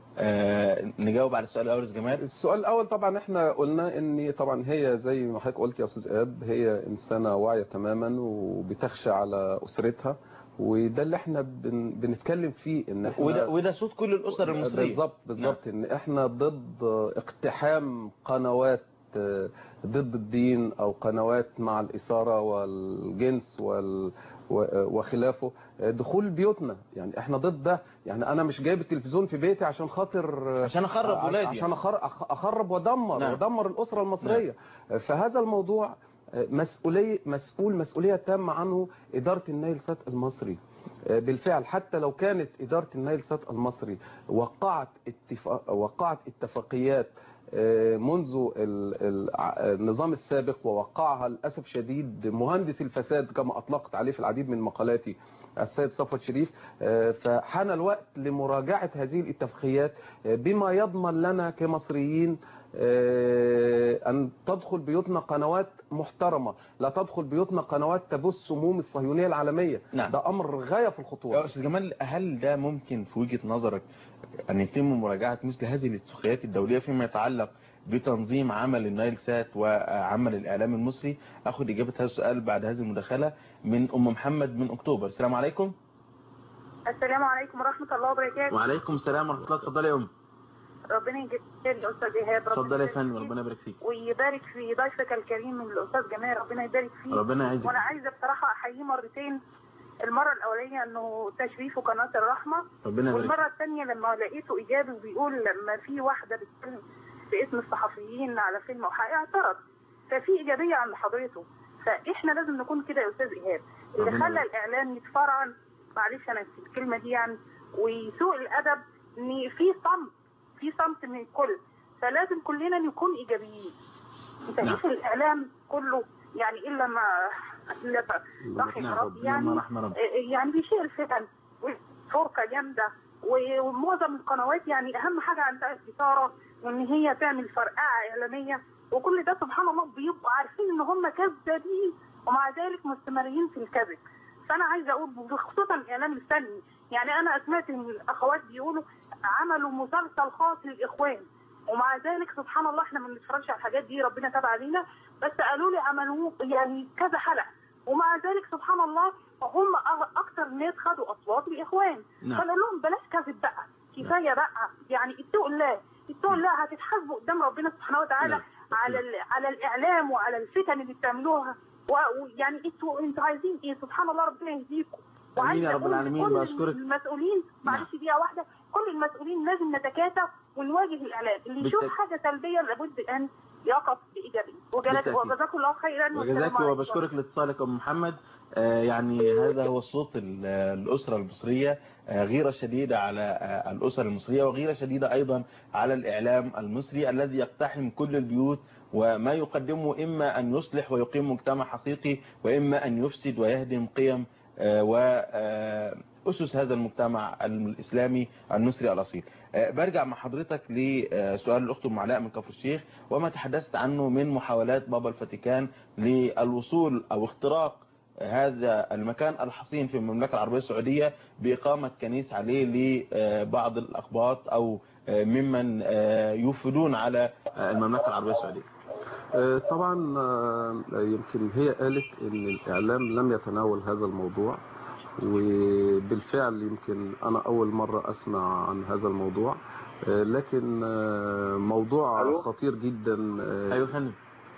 نجاوب على السؤال الاول يا جمال. السؤال الاول طبعا احنا قلنا ان طبعا هي زي ما حضرتك قلت يا استاذ ايهاب، هي انسانه واعيه تماما وبتخشى على اسرتها، وده اللي احنا بنتكلم فيه ان احنا وده صوت كل الاسر المصريه. بالظبط ان احنا ضد اقتحام قنوات ضد الدين او قنوات مع الاثاره والجنس وخلافه دخول بيوتنا. يعني احنا ضد ده. يعني انا مش جايب التلفزيون في بيتي عشان اخرب ولادي، عشان اخرب ودمر الاسره المصريه. فهذا الموضوع مسؤوليه تامه عنه اداره النايل سات المصري. بالفعل حتى لو كانت اداره النايل سات المصري وقعت اتفاقيات منذ النظام السابق، ووقعها للأسف شديد مهندس الفساد كما أطلقت عليه في العديد من مقالاتي السيد صفوت شريف، فحان الوقت لمراجعة هذه الاتفاقيات بما يضمن لنا كمصريين أن تدخل بيوتنا قنوات محترمة، لا تدخل بيوتنا قنوات تبث سموم الصهيونية العالمية. نعم. ده أمر غاية في الخطورة. يا أستاذ جمال، هل ده ممكن في وجهة نظرك أن يتم مراجعة مثل هذه الاتفاقيات الدولية فيما يتعلق بتنظيم عمل النايل سات وعمل الإعلام المصري؟ أخذ إجابة هذا السؤال بعد هذه المداخلة من أم محمد من أكتوبر. السلام عليكم. السلام عليكم ورحمة الله وبركاته. وعليكم السلام ورحمة الله. اتفضلي يا أم. ربنا يجزيك الأستاذ إيهاب. اتفضلي يا فندم، ربنا يبارك فيك. ويبارك في ضيفك الكريم الأستاذ جمال، ربنا يبارك فيه. ربنا يعزك. وأنا عايزة بصراحة أحييه مرتين. المرة الأولانية إنه تشريفه قناة الرحمة، والمرة الثانية لما لقيته إيجابي وبيقول لما في واحدة بتتكلم باسم الصحفيين على فيلم أو حاجة اعترض، ففي إيجابية عند حضرته. فإحنا لازم نكون كده يا أستاذ إيهاب. اللي خلى الإعلام يتفرعن، معلش أنا في الكلمة دي يعني، وسوء الأدب إن في صمت من الكل. فلازم كلنا نكون إيجابيين. تاريخ الإعلام كله يعني إلا ما رحم ربي يعني بيشير الفتن وفرقة جامدة، ومعظم القنوات يعني أهم حاجة عندها الإثارة وإن هي تعمل فرقعة إعلامية، وكل ده سبحان الله بيبقوا عارفين إن هم كذابين ومع ذلك مستمرين في الكذب. فأنا عايزة أقول بخصوصا الإعلام الفني، يعني أنا سمعت إن الأخوات بيقولوا عملوا مسلسل خاص للإخوان، ومع ذلك سبحان الله احنا ما بنتفرجش على الحاجات دي، ربنا تاب علينا، بس قالوا لي عملوه يعني كذا حلقة، ومع ذلك سبحان الله هم اكتر ناس خدوا اصوات الاخوان. فقال لهم بلاش كذب بقى، كفايه بقى، يعني اتقوا الله هتتحاسبوا قدام ربنا سبحانه وتعالى على الاعلام وعلى الفتن اللي بتعملوها، ويعني انتوا عايزين ايه؟ سبحان الله ربنا يهديكم. امين يا رب العالمين. بشكرك. المسؤولين معلش دقيقه واحده، كل المسؤولين لازم نتكاتف ونواجه الاعلام اللي يشوف حاجه سلبيه لابد ان يقف بايجابيه. وجزاكم الله خيرا. وجزاك وبشكرك لاتصالك ام محمد. يعني هذا هو الصوت الاسره المصريه، غيره شديده على الاسر المصريه، وغيره شديده ايضا على الاعلام المصري الذي يقتحم كل البيوت، وما يقدمه اما ان يصلح ويقيم مجتمع حقيقي، واما ان يفسد ويهدم قيم وأسس هذا المجتمع الإسلامي المصري الأصيل. برجع مع حضرتك لسؤال الأخت أم علاء من كفر الشيخ، وما تحدثت عنه من محاولات بابا الفاتيكان للوصول أو اختراق هذا المكان الحصين في المملكة العربية السعودية بإقامة كنيسة عليه لبعض الأقباط أو ممن يوفدون على المملكة العربية السعودية. طبعا يمكن هي قالت ان الاعلام لم يتناول هذا الموضوع، وبالفعل يمكن انا اول مرة اسمع عن هذا الموضوع، لكن موضوع خطير جدا. ايوه فندم.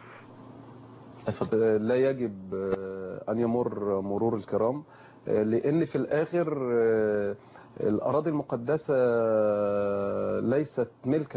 لا يجب ان يمر مرور الكرام، لان في الاخر الأراضي المقدسة ليست ملكا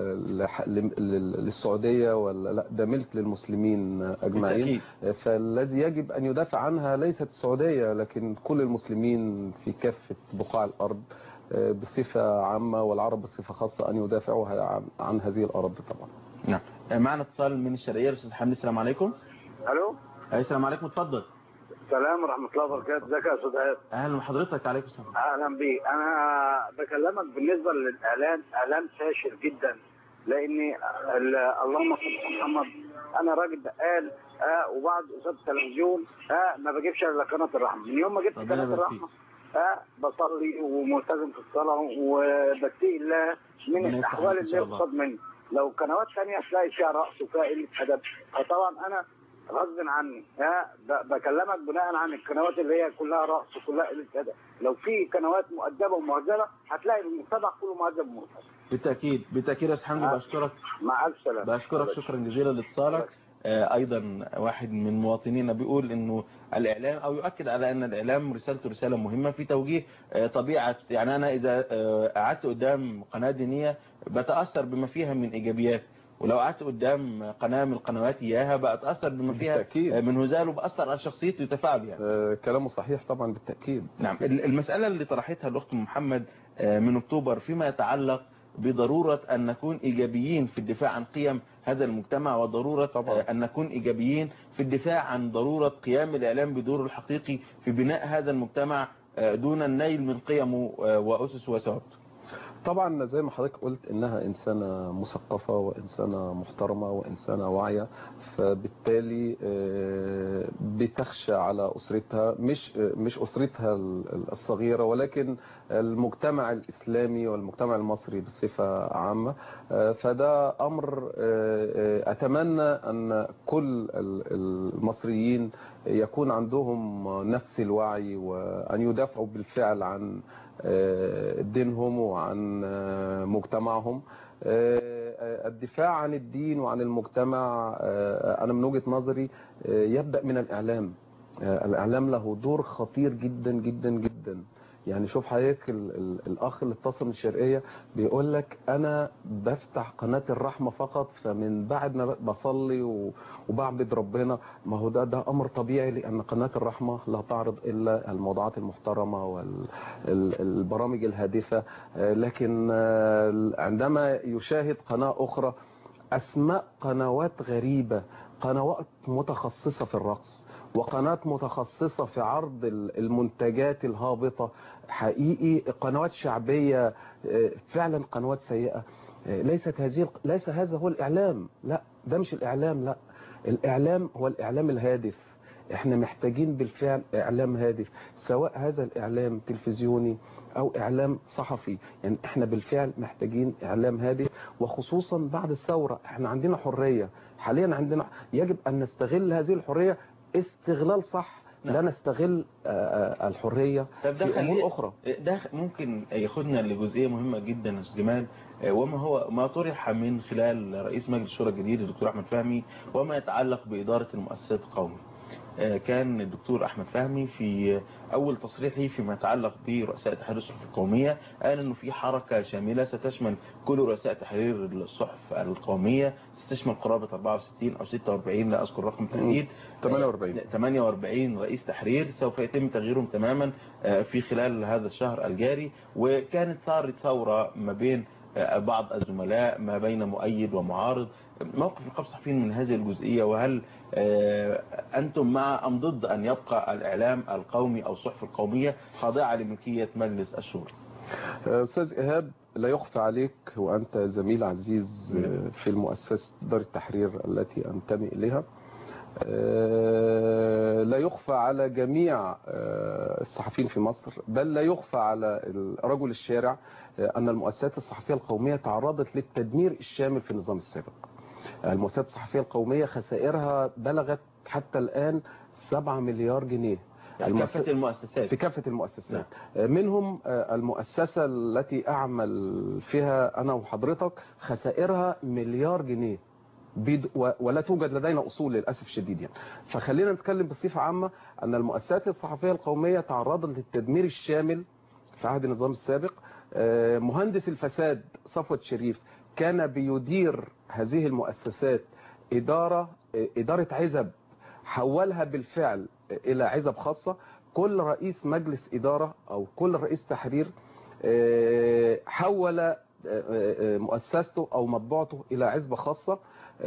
للسعودية ولا لا، ده ملك للمسلمين أجمعين. فالذي يجب أن يدافع عنها ليست السعودية لكن كل المسلمين في كافة بقاع الأرض بصفة عامة، والعرب بصفة خاصة أن يدافعوا عن هذه الأراضي طبعا. نعم. معنا اتصال من الشرقية الأستاذ حمدي. السلام عليكم. ألو. السلام عليكم. اتفضل. السلام ورحمة الله وبركاته. ازيك يا أستاذ عياد؟ أهلا بحضرتك. عليكم السلام. أهلا بيك. أنا بكلمك بالنسبة للإعلام، إعلام فاشل جدا، لأني اللهم صل على محمد، أنا راجل بقال وبعد قصاد التلفزيون ما بجيبش إلا قناة الرحمة. من يوم ما جبت قناة الرحمة بصلي وملتزم في الصلاة وبتقي الله من الأحوال اللي يقصد مني. لو قنوات ثانية تلاقي فيها رقص وفيها قلة أدب، فطبعا أنا غصب عني بكلمك بناء عن القنوات اللي هي كلها رقص وكلها قله ادب. لو في قنوات مؤدبه ومهذبه هتلاقي المجتمع كله مؤدب ومهذب. بالتاكيد بالتاكيد يا استاذ حمدي. بشكرك. مع الف سلامه. بشكرك شكرا جزيلا لاتصالك. ايضا واحد من مواطنينا بيقول انه الاعلام او يؤكد على ان الاعلام رسالته رساله مهمه في توجيه طبيعه. يعني انا اذا قعدت قدام قناه دينيه بتاثر بما فيها من ايجابيات، ولو قعدت قدام قناه من القنوات اياها بتاثر بما فيها بالتأكيد من هزال، وباثر على شخصيته وتفاعله. يعني كلامه صحيح طبعا بالتاكيد. نعم. المساله اللي طرحتها الاخت محمد من اكتوبر فيما يتعلق بضرورة أن نكون إيجابيين في الدفاع عن قيم هذا المجتمع، وضرورة أن نكون إيجابيين في الدفاع عن ضرورة قيام الإعلام بدوره الحقيقي في بناء هذا المجتمع دون النيل من قيمه وأسس وثوابته. طبعا زي ما حضرتك قلت انها انسانة مثقفة وانسانة محترمة وانسانة واعية، فبالتالي بتخشى على اسرتها، مش اسرتها الصغيرة ولكن المجتمع الاسلامي والمجتمع المصري بصفة عامة. فده امر اتمنى ان كل المصريين يكون عندهم نفس الوعي، وان يدافعوا بالفعل عن دينهم وعن مجتمعهم. الدفاع عن الدين وعن المجتمع أنا من وجهة نظري يبدأ من الإعلام. الإعلام له دور خطير جدا جدا جدا. يعني شوف حضرتك الأخ اللي اتصل من الشرقية بيقول لك أنا بفتح قناة الرحمة فقط، فمن بعد ما بصلي وبعبد ربنا. ما هو ده أمر طبيعي، لأن قناة الرحمة لا تعرض إلا الموضوعات المحترمة والبرامج الهادفة، لكن عندما يشاهد قناة أخرى أسماء قنوات غريبة، قنوات متخصصة في الرقص وقناة متخصصة في عرض المنتجات الهابطة، حقيقي قنوات شعبية، فعلا قنوات سيئة. ليس هذا هو الإعلام. لا، ده مش الإعلام. لا، الإعلام هو الإعلام الهادف. احنا محتاجين بالفعل إعلام هادف، سواء هذا الإعلام تلفزيوني أو إعلام صحفي. يعني احنا بالفعل محتاجين إعلام هادف، وخصوصا بعد الثورة احنا عندنا حرية حاليا، عندنا يجب أن نستغل هذه الحرية استغلال صح. لا نستغل الحرية في أمور أخرى. ده ممكن ياخدنا لجزئية مهمة جدا يا أستاذ جمال، وما هو ما طرح من خلال رئيس مجلس الشورى الجديد الدكتور أحمد فهمي، وما يتعلق بإدارة المؤسسات القومية. كان الدكتور أحمد فهمي في أول تصريحه فيما يتعلق برؤساء تحرير الصحف القومية قال أنه في حركة شاملة ستشمل كل رؤساء تحرير الصحف القومية، ستشمل قرابة 64 أو 46 لا أذكر رقم تحديد، 48 رئيس تحرير سوف يتم تغييرهم تماما في خلال هذا الشهر الجاري. وكانت صارت ثورة ما بين بعض الزملاء، ما بين مؤيد ومعارض. موقف نقابة الصحفيين من هذه الجزئية، وهل أنتم مع أم ضد أن يبقى الإعلام القومي أو الصحف القومية خاضعة لملكية مجلس الشورى؟ أستاذ إيهاب، لا يخفى عليك وأنت زميل عزيز في المؤسسة دار التحرير التي أنتمي إليها، لا يخفى على جميع الصحفيين في مصر، بل لا يخفى على رجل الشارع أن المؤسسات الصحفية القومية تعرضت للتدمير الشامل في النظام السابق. المؤسسات الصحفية القومية خسائرها بلغت حتى الآن 7 مليار جنيه كافة المؤسسات، في كافة المؤسسات. منهم المؤسسة التي أعمل فيها أنا وحضرتك خسائرها مليار جنيه، ولا توجد لدينا أصول للأسف الشديد يعني. فخلينا نتكلم بصفة عامة أن المؤسسات الصحفية القومية تعرضت للتدمير الشامل في عهد النظام السابق. مهندس الفساد صفوت شريف كان بيدير هذه المؤسسات إدارة عزب، حولها بالفعل إلى عزب خاصة. كل رئيس مجلس إدارة أو كل رئيس تحرير حول مؤسسته أو مطبوعته إلى عزبة خاصة.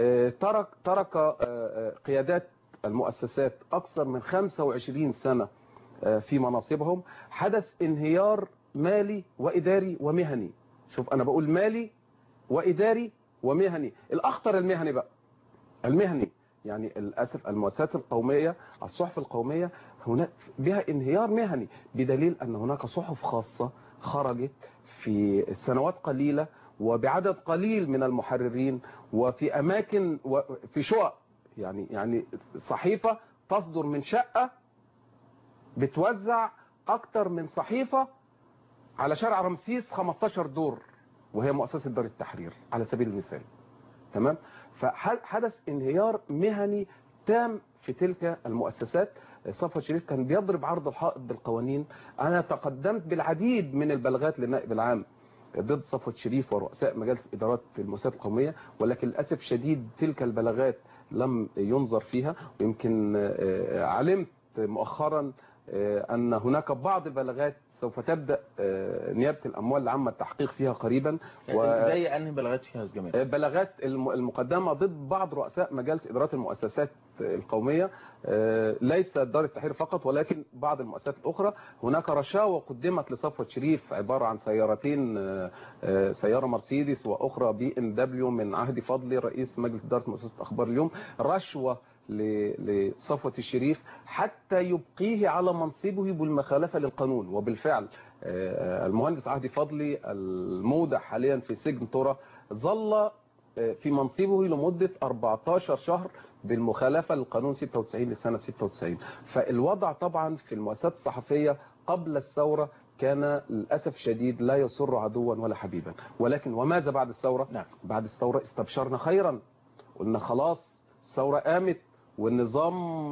ترك قيادات المؤسسات أكثر من 25 سنة في مناصبهم. حدث انهيار مالي وإداري ومهني. شوف أنا بقول مالي وإداري ومهني، الأخطر المهني بقى، المهني يعني للأسف المؤسسات القومية الصحف القومية هناك بها انهيار مهني، بدليل أن هناك صحف خاصة خرجت في سنوات قليلة وبعدد قليل من المحررين وفي أماكن وفي شقق، يعني صحيفة تصدر من شقة بتوزع أكتر من صحيفة على شارع رمسيس 15 دور، وهي مؤسسة دار التحرير على سبيل المثال. تمام؟ فحدث انهيار مهني تام في تلك المؤسسات. صفوت شريف كان بيضرب عرض الحائط بالقوانين. أنا تقدمت بالعديد من البلاغات للنائب العام ضد صفوت شريف ورؤساء مجالس إدارات المؤسسات القومية، ولكن للأسف شديد تلك البلاغات لم ينظر فيها. ويمكن علمت مؤخرا أن هناك بعض البلاغات سوف تبدأ نيابة الأموال العامة التحقيق فيها قريبا. زي أنهي بلاغات فيها يا جماعة؟ بلاغات المقدمة ضد بعض رؤساء مجالس إدارات المؤسسات القومية، ليس دار التحرير فقط ولكن بعض المؤسسات الأخرى. هناك رشاوى قدمت لصفوت شريف عبارة عن سيارتين، سيارة مرسيدس وأخرى BMW من عهد فضلي رئيس مجلس إدارة مؤسسة أخبار اليوم، رشوة لصفوت الشريف حتى يبقيه على منصبه بالمخالفة للقانون. وبالفعل المهندس عهدي فضلي المودع حاليا في سجن ترى ظل في منصبه لمدة 14 شهر بالمخالفة للقانون 96 لسنة 96. فالوضع طبعا في المؤسسات الصحفية قبل الثورة كان للأسف الشديد لا يسر عدوا ولا حبيبا. ولكن وماذا بعد الثورة؟ نعم. بعد الثورة استبشرنا خيرا، قلنا خلاص الثورة قامت والنظام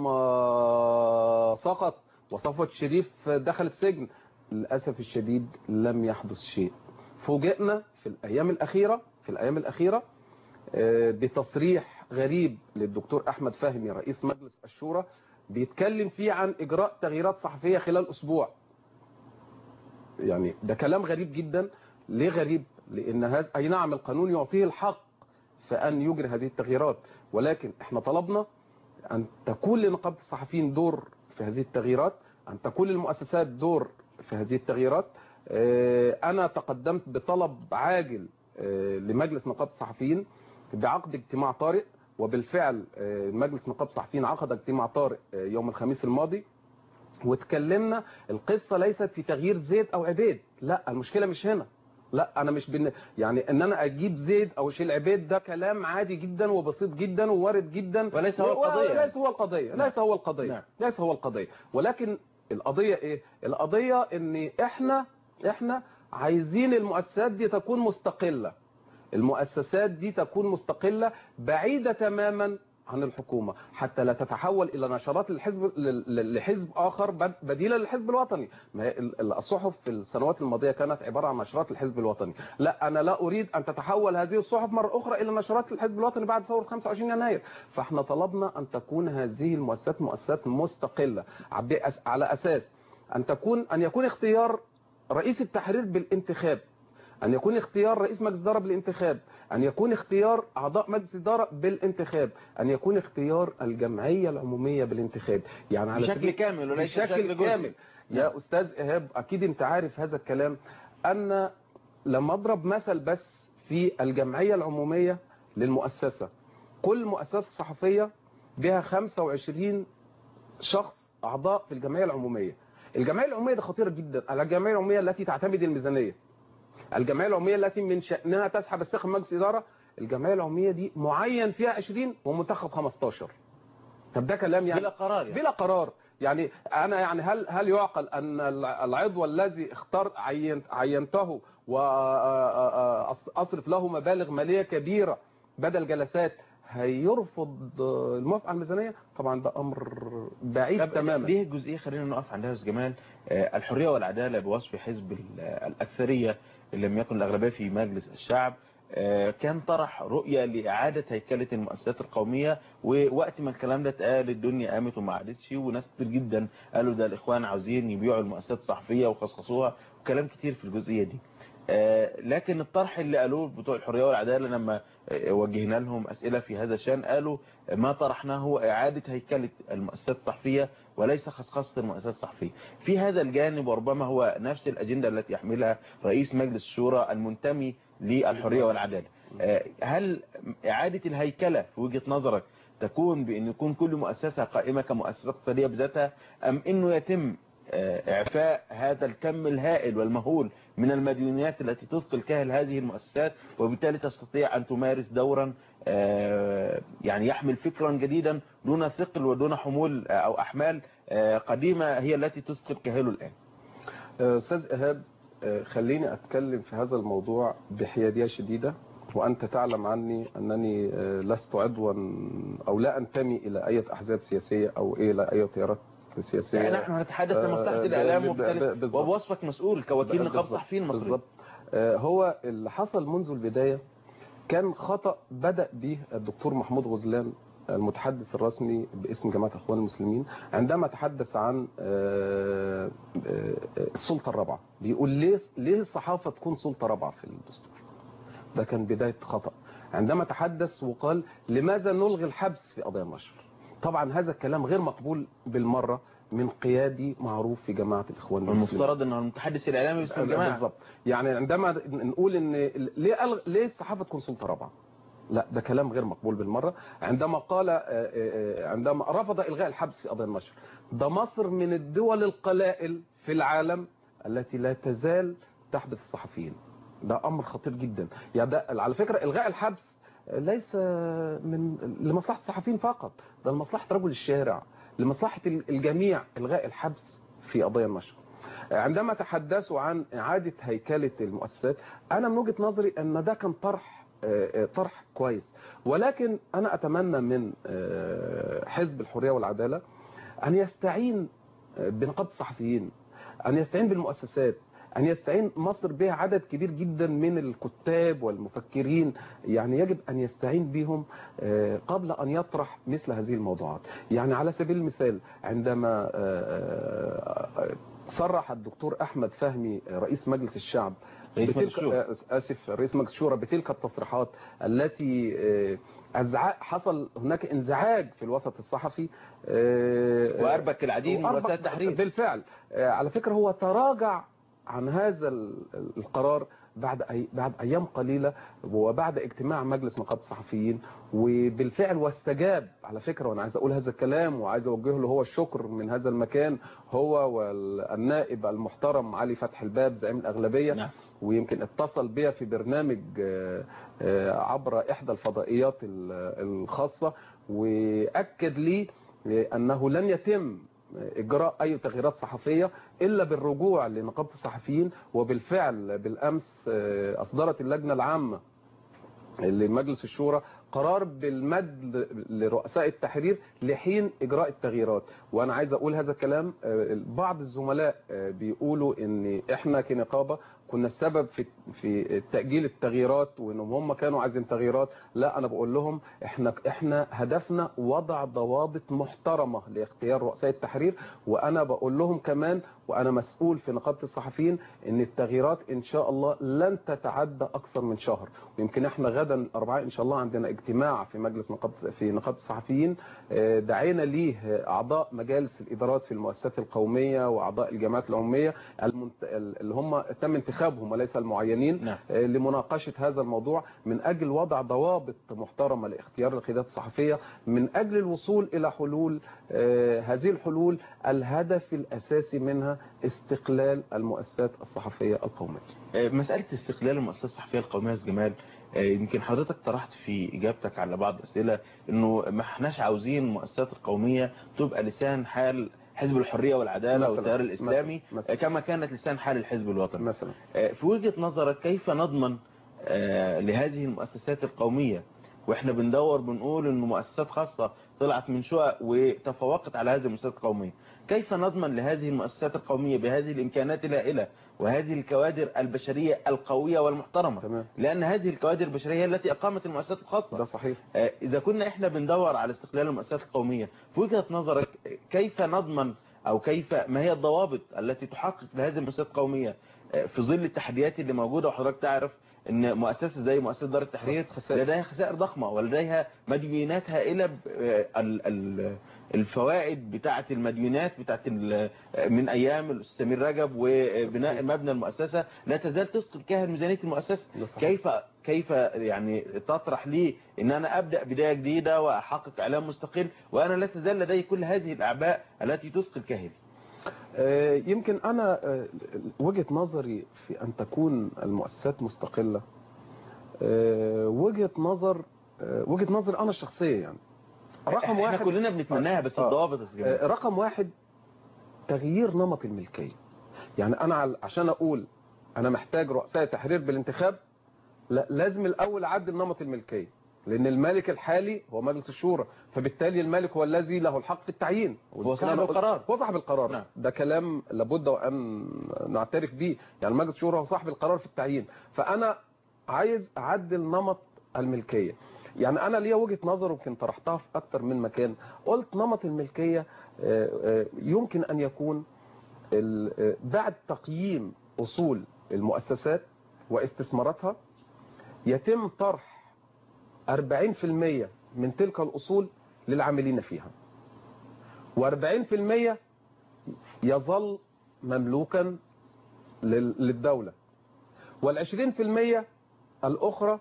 سقط وصفوت شريف دخل السجن. للأسف الشديد لم يحدث شيء. فوجئنا في الأيام الأخيرة بتصريح غريب للدكتور أحمد فهمي رئيس مجلس الشورى بيتكلم فيه عن إجراء تغييرات صحفية خلال أسبوع. يعني ده كلام غريب جدا. ليه غريب؟ لأن هذا أي نعم القانون يعطيه الحق فأن يجري هذه التغييرات، ولكن احنا طلبنا أن تكون لنقابة الصحفيين دور في هذه التغييرات، أن تكون للمؤسسات دور في هذه التغييرات. أنا تقدمت بطلب عاجل لمجلس نقابة الصحفيين بعقد اجتماع طارئ، وبالفعل مجلس نقابة الصحفيين عقد اجتماع طارئ يوم الخميس الماضي، وتكلمنا. القصة ليست في تغيير زيد أو عبيد، لا المشكلة مش هنا. لا انا مش يعني ان انا اجيب زيد او اشيل عبيد ده كلام عادي جدا وبسيط جدا ووارد جدا، وليس هو القضيه. ليس هو القضيه. ولكن القضيه ايه؟ القضيه ان احنا عايزين المؤسسات دي تكون مستقله. المؤسسات دي تكون مستقله بعيده تماما عن الحكومة حتى لا تتحول إلى نشرات لحزب آخر بديلا للحزب الوطني. ما الصحف في السنوات الماضية كانت عبارة عن نشرات الحزب الوطني. لا، أنا لا أريد أن تتحول هذه الصحف مرة أخرى إلى نشرات الحزب الوطني بعد ثورة 25 يناير. فاحنا طلبنا أن تكون هذه المؤسسات مؤسسات مستقلة على أساس أن يكون اختيار رئيس التحرير بالانتخاب، أن يكون اختيار رئيس مجلس إدارة بالانتخاب، أن يكون اختيار أعضاء مجلس إدارة بالانتخاب، أن يكون اختيار الجمعية العمومية بالانتخاب. يعني على بشكل كامل وليس بشكل كامل. يا أستاذ إيهاب أكيد أنت عارف هذا الكلام، أن لما أضرب مثل بس في الجمعية العمومية للمؤسسة، كل مؤسسة صحفية بها 25 شخص أعضاء في الجمعية العمومية. الجمعية العمومية دي خطيرة جدا. الجمعية العمومية التي تعتمد الميزانية، الجمعية العمومية التي من شأنها تسحب الثقة من مجلس إدارة، الجمعية العمومية دي معين فيها 20 ومنتخب 15. طب ده كلام يعني بلا قرار بلا قرار. يعني أنا يعني هل يعقل أن العضو الذي عينته وأصرف له مبالغ مالية كبيرة بدل جلسات هيرفض الموافقة على الميزانية؟ طبعا ده أمر بعيد تماما. دي الجزئية خلينا نقف عندها يا أستاذ جمال. الحرية والعدالة بوصف حزب الأكثرية إن لم يكن الأغلبية في مجلس الشعب كان طرح رؤية لإعادة هيكلة المؤسسات القومية، ووقت ما الكلام ده اتقال الدنيا قامت وما عادتش، وناس كتير جدا قالوا ده الإخوان عاوزين يبيعوا المؤسسات الصحفية وخصخصوها وكلام كتير في الجزئية دي. لكن الطرح اللي قالوه بتوع الحرية والعدالة لما وجهنا لهم أسئلة في هذا الشأن قالوا ما طرحناه هو إعادة هيكلة المؤسسات الصحفية وليس خصخصة المؤسسات الصحفية. في هذا الجانب وربما هو نفس الأجندة التي يحملها رئيس مجلس الشورى المنتمي للحرية والعدالة. هل إعادة الهيكلة في وجهة نظرك تكون بأن يكون كل مؤسسة قائمة كمؤسسة اقتصادية بذاتها، أم أنه يتم إعفاء هذا الكم الهائل والمهول من المديونيات التي تثقل كاهل هذه المؤسسات، وبالتالي تستطيع أن تمارس دورا يعني يحمل فكرا جديدا دون ثقل ودون حمول أو أحمال قديمة هي التي تثقل كاهله الآن؟ أستاذ إيهاب، خليني أتكلم في هذا الموضوع بحيادية شديدة، وأنت تعلم عني أنني لست عضوا أو لا أنتمي إلى أي أحزاب سياسية أو إلى أي تيارات سياسية. يعني نحن نتحدث لمصلحة الإعلام وبوصفك مسؤول كوكيل نقابة الصحفيين المصريين. بالضبط. هو اللي حصل منذ البداية كان خطأ بدأ به الدكتور محمود غزلان المتحدث الرسمي باسم جماعة الإخوان المسلمين عندما تحدث عن السلطة الرابعة. بيقول ليه الصحافة تكون سلطة رابعة في الدستور؟ ده كان بداية خطأ. عندما تحدث وقال لماذا نلغي الحبس في قضايا النشر؟ طبعا هذا الكلام غير مقبول بالمرة من قيادي معروف في جماعة الإخوان المسلمين. المفترض أنه المتحدث الإعلامي باسم الجماعة. بالضبط. يعني عندما نقول إن ليه الصحافة تكون سلطة رابعة؟ لا، ده كلام غير مقبول بالمرة. عندما عندما رفض إلغاء الحبس في قضايا النشر، ده مصر من الدول القلائل في العالم التي لا تزال تحبس الصحفيين. ده أمر خطير جدا. يعني ده على فكرة إلغاء الحبس ليس لمصلحة الصحفيين فقط، ده لمصلحة رجل الشارع، لمصلحة الجميع. إلغاء الحبس في قضايا النشر. عندما تحدثوا عن إعادة هيكلة المؤسسات، أنا من وجهة نظري أن ده كان طرح كويس، ولكن أنا أتمنى من حزب الحرية والعدالة أن يستعين بنقابة الصحفيين، أن يستعين بالمؤسسات، أن يستعين مصر بها عدد كبير جدا من الكتاب والمفكرين. يعني يجب أن يستعين بهم قبل أن يطرح مثل هذه الموضوعات. يعني على سبيل المثال عندما صرح الدكتور أحمد فهمي رئيس مجلس الشعب رئيس مجلس الشورى بتلك التصريحات التي حصل هناك انزعاج في الوسط الصحفي وأربك العديد من وسائل التحرير. بالفعل. على فكرة هو تراجع عن هذا القرار بعد أيام قليلة وبعد اجتماع مجلس نقابة الصحفيين، وبالفعل واستجاب. على فكرة وأنا عايز أقول هذا الكلام وعايز أوجه له هو الشكر من هذا المكان، هو والنائب المحترم علي فتح الباب زعيم الأغلبية. نعم. ويمكن اتصل بيا في برنامج عبر إحدى الفضائيات الخاصة وأكد لي أنه لن يتم إجراء أي تغييرات صحفية إلا بالرجوع لنقابة الصحفيين. وبالفعل بالأمس أصدرت اللجنة العامة لمجلس الشورى قرار بالمد لرؤساء التحرير لحين إجراء التغييرات. وأنا عايز أقول هذا الكلام، بعض الزملاء بيقولوا إن إحنا كنقابة كنا السبب في تأجيل التغييرات وإنهم هم كانوا عايزين تغييرات. لا، أنا بقول لهم إحنا هدفنا وضع ضوابط محترمة لاختيار رؤساء التحرير. وأنا بقول لهم كمان، وأنا مسؤول في نقابة الصحفيين، إن التغييرات إن شاء الله لن تتعدى أكثر من شهر. ويمكن إحنا غدا الأربعاء إن شاء الله عندنا اجتماع في مجلس نقابة الصحفيين، دعينا ليه أعضاء مجالس الإدارات في المؤسسات القومية وأعضاء الجمعيات العمومية اللي هم تم انتخابهم وليس المعينين لمناقشة هذا الموضوع، من أجل وضع ضوابط محترمة لاختيار القيادات الصحفية، من أجل الوصول إلى حلول. هذه الحلول الهدف الأساسي منها استقلال المؤسسات الصحفية القومية. مسألة استقلال المؤسسات الصحفية القومية يا جمال، يمكن حضرتك طرحت في إجابتك على بعض الأسئلة إنه ما احناش عاوزين المؤسسات القومية تبقى لسان حال حزب الحرية والعدالة والتيار الإسلامي مثلاً كما كانت لسان حال الحزب الوطني مثلا. في وجهة نظرك كيف نضمن لهذه المؤسسات القومية، واحنا بندور بنقول انه مؤسسات خاصة طلعت من شقق وتفوقت على هذه المؤسسات القومية، كيف نضمن لهذه المؤسسات القومية بهذه الامكانات الهائلة وهذه الكوادر البشرية القوية والمحترمة؟ تمام. لان هذه الكوادر البشرية هي التي اقامت المؤسسات الخاصة. ده صحيح. اذا كنا احنا بندور على استقلال المؤسسات القومية، في وجهة نظرك كيف نضمن او ما هي الضوابط التي تحقق لهذه المؤسسات القومية في ظل التحديات اللي موجودة؟ وحضرتك تعرف ان مؤسسة زي مؤسسة دار التحرير لديها خسائر ضخمة ولديها مديونات هائلة. الفوائد بتاعة المديونات بتاعة من ايام الاستاذ سمير رجب وبناء مبنى المؤسسة لا تزال تثقل كاهل ميزانية المؤسسة. كيف يعني تطرح لي ان انا ابدأ بداية جديدة واحقق اعلام مستقل وانا لا تزال لدي كل هذه الاعباء التي تثقل كاهلي؟ يمكن أنا وجهة نظري في أن تكون المؤسسات مستقلة وجهة نظر أنا الشخصية. يعني رقم واحد كلنا بنتمناها، بس الضوابط رقم واحد تغيير نمط الملكية. يعني أنا عشان أقول أنا محتاج رؤساء تحرير بالانتخاب، لا، لازم الأول أعدل نمط الملكية، لأن المالك الحالي هو مجلس الشورى، فبالتالي المالك هو الذي له الحق في التعيين، هو صاحب القرار. هو صاحب القرار. نعم. ده كلام لابد وأن نعترف به. يعني مجلس الشورى هو صاحب القرار في التعيين. فأنا عايز أعدل نمط الملكية. يعني أنا ليا وجهة نظر ويمكن طرحتها في أكتر من مكان. قلت نمط الملكية يمكن أن يكون بعد تقييم أصول المؤسسات واستثماراتها يتم طرح 40% من تلك الأصول للعاملين فيها، و40% يظل مملوكا للدولة، وال20% الأخرى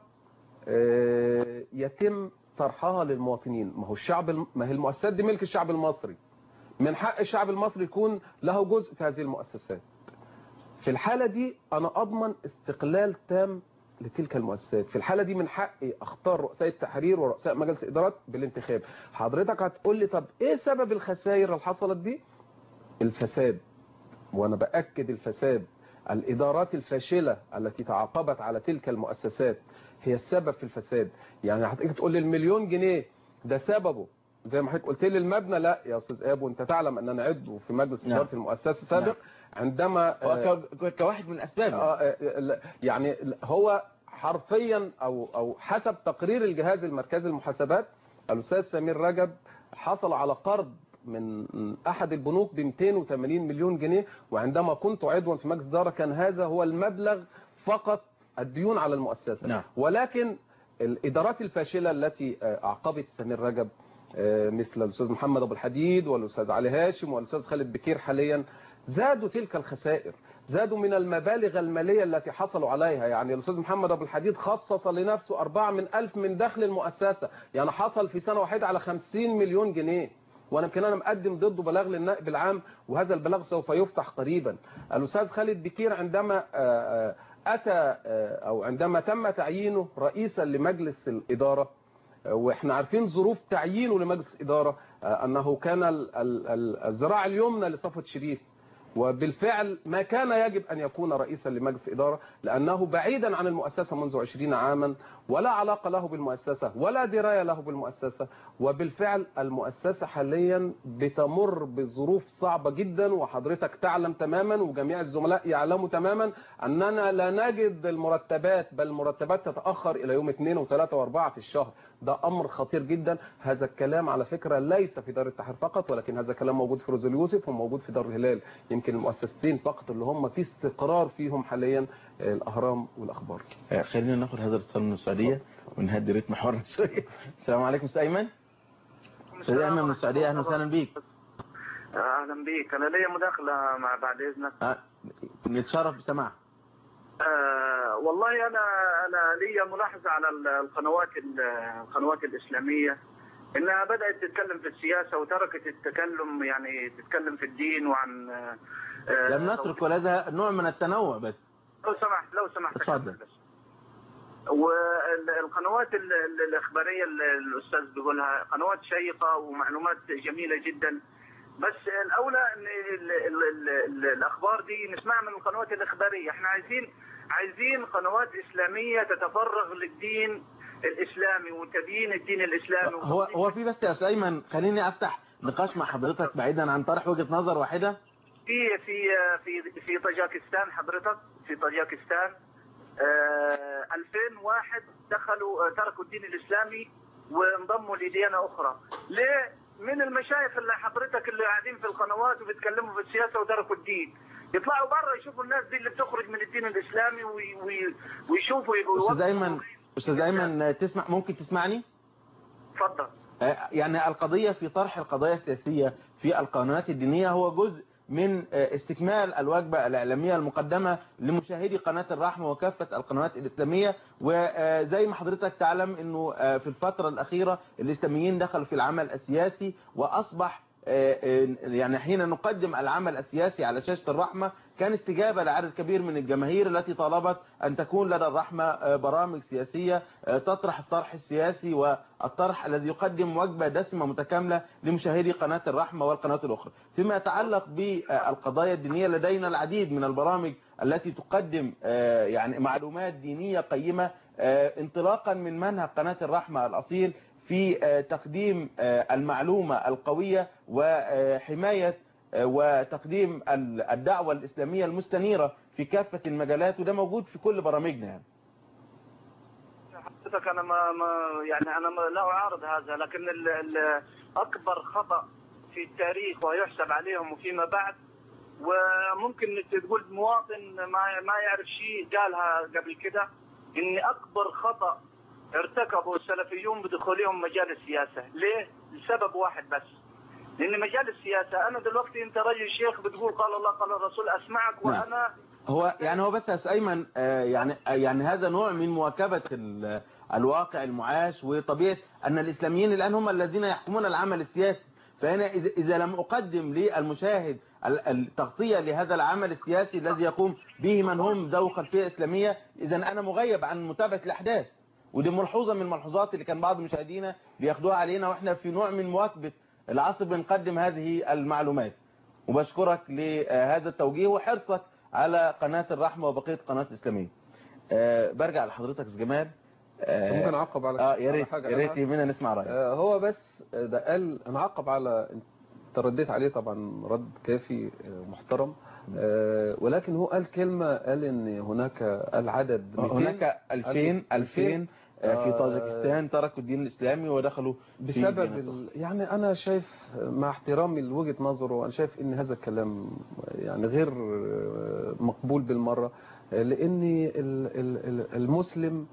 يتم طرحها للمواطنين. ما هي المؤسسات دي ملك الشعب المصري، من حق الشعب المصري يكون له جزء في هذه المؤسسات. في الحالة دي أنا أضمن استقلال تام لتلك المؤسسات. في الحالة دي من حقي اختار رؤساء التحرير ورؤساء مجلس الادارات بالانتخاب. حضرتك هتقول لي طب ايه سبب الخسائر اللي حصلت دي؟ الفساد، وانا باكد الفساد. الادارات الفاشلة التي تعاقبت على تلك المؤسسات هي السبب في الفساد. يعني هتيجي تقول لي المليون جنيه ده سببه زي ما حضرتك قلت لي المبنى. لا يا استاذ ايهاب، وانت تعلم ان انا عضو في مجلس اداره المؤسسه سابق. عندما كواحد من الاسباب يعني هو حرفيا او حسب تقرير الجهاز المركزي للمحاسبات، الاستاذ سمير رجب حصل على قرض من احد البنوك ب 280 مليون جنيه، وعندما كنت عضوا في مجلس اداره كان هذا هو المبلغ فقط الديون على المؤسسه. نعم. ولكن الادارات الفاشله التي اعقبت سمير رجب مثل الاستاذ محمد ابو الحديد والاستاذ علي هاشم والاستاذ خالد بكير حاليا زادوا تلك الخسائر، زادوا من المبالغ المالية التي حصلوا عليها. يعني الأستاذ محمد أبو الحديد خصص لنفسه 4,000 من دخل المؤسسة، يعني حصل في سنة واحدة على 50 مليون جنيه، وأنا يمكن أنا مقدم ضده بلاغ للنائب العام وهذا البلاغ سوف يفتح قريبا. الأستاذ خالد بكير عندما أتى أو عندما تم تعيينه رئيسا لمجلس الإدارة، واحنا عارفين ظروف تعيينه لمجلس الإدارة، أنه كان الذراع اليمنى لصفوت شريف، وبالفعل ما كان يجب أن يكون رئيسا لمجلس إدارة، لأنه بعيدا عن المؤسسة منذ 20 عاما، ولا علاقة له بالمؤسسة ولا دراية له بالمؤسسة. وبالفعل المؤسسة حاليا بتمر بظروف صعبة جدا، وحضرتك تعلم تماما وجميع الزملاء يعلموا تماما أننا لا نجد المرتبات، بل المرتبات تتأخر إلى يوم 2 و3 و4 في الشهر. ده أمر خطير جدا. هذا الكلام على فكرة ليس في دار التحرير فقط، ولكن هذا الكلام موجود في روز اليوسف وموجود في دار الهلال. يمكن المؤسستين فقط اللي هم في استقرار فيهم حاليا الأهرام والأخبار. خلينا ناخد هذا الاتصال من السعودية ونهدي رتم حوارنا شوية. السلام عليكم أستاذ أيمن. أستاذ أيمن من السعودية، أهلا وسهلا بيك. اهلا بيك. انا ليا مداخله مع بعد اذنك. نتشرف بسماعك. والله انا ليا ملاحظه على القنوات الاسلاميه انها بدات تتكلم في السياسه وتركت التكلم، يعني تتكلم في الدين وعن لم نترك، ولا نوع من التنوع. بس لو سمحت اتفضل. بس. والقنوات الاخباريه اللي الاستاذ بيقولها قنوات شيقه ومعلومات جميله جدا، بس الاولى ان الاخبار دي نسمعها من القنوات الاخباريه. احنا عايزين قنوات اسلاميه تتفرغ للدين الاسلامي وتبيين الدين الاسلامي. هو في بس يا استاذ ايمن، خليني افتح نقاش مع حضرتك بعيدا عن طرح وجهه نظر واحده. في طاجيكستان حضرتك، في طاجيكستان 2000 واحد تركوا الدين الاسلامي وانضموا لديانه اخرى. ليه؟ من المشايخ اللي حضرتك اللي قاعدين في القنوات وبيتكلموا في السياسه وتركوا الدين، يطلعوا بره يشوفوا الناس دي اللي بتخرج من الدين الاسلامي ويشوفوا. استاذ ايمن تسمع؟ ممكن تسمعني؟ اتفضل. يعني القضيه في طرح القضايا السياسيه في القنوات الدينيه هو جزء من استكمال الوجبة الإعلامية المقدمة لمشاهدي قناة الرحمة وكافة القنوات الإسلامية. وزي ما حضرتك تعلم أنه في الفترة الأخيرة الإسلاميين دخلوا في العمل السياسي، وأصبح يعني حين نقدم العمل السياسي على شاشة الرحمة كان استجابة لعدد كبير من الجماهير التي طالبت أن تكون لدى الرحمة برامج سياسية تطرح الطرح السياسي والطرح الذي يقدم وجبة دسمة متكاملة لمشاهدي قناة الرحمة والقنوات الأخرى. فيما يتعلق بالقضايا الدينية لدينا العديد من البرامج التي تقدم يعني معلومات دينية قيمة انطلاقا من منهج قناة الرحمة الأصيل في تقديم المعلومة القوية وحماية وتقديم الدعوة الإسلامية المستنيرة في كافة المجالات، وده موجود في كل برامجنا. يعني حضرتك انا لا اعارض هذا، لكن اكبر خطأ في التاريخ ويحسب عليهم وفيما بعد، وممكن تقول مواطن ما يعرف شيء قالها قبل كده، ان اكبر خطأ ارتكبوا السلفيون بدخولهم مجال السياسة. ليه؟ لسبب واحد بس، لان مجال السياسة انا دلوقتي انت رجل شيخ بتقول قال الله قال الرسول اسمعك، وانا هو بس يا استاذ ايمن يعني هذا نوع من مواكبة الواقع المعاش وطبيعة ان الاسلاميين الان هم الذين يحكمون العمل السياسي. فهنا اذا لم اقدم للمشاهد التغطية لهذا العمل السياسي الذي يقوم به من هم ذو خلفية اسلامية، اذا انا مغيب عن متابعة الاحداث. ودي ملحوظة من الملحوظات اللي كان بعض مشاهدينا بياخدوها علينا، واحنا في نوع من مواكبة العصر بنقدم هذه المعلومات. وبشكرك لهذا التوجيه وحرصك على قناة الرحمة وبقية قناة الإسلامية. برجع لحضرتك يا جمال. ممكن اعقب على يا ريت يهمنا نسمع رأيك. هو بس ده قال نعقب على، انت رديت عليه طبعا رد كافي محترم، ولكن هو قال كلمة، قال ان هناك العدد 200 هناك 2000 في طاجيكستان تركوا الدين الإسلامي ودخلوا بسبب يعني أنا شايف مع احترامي لوجهة نظره، أنا شايف إن هذا الكلام يعني غير مقبول بالمرة، لأن المسلم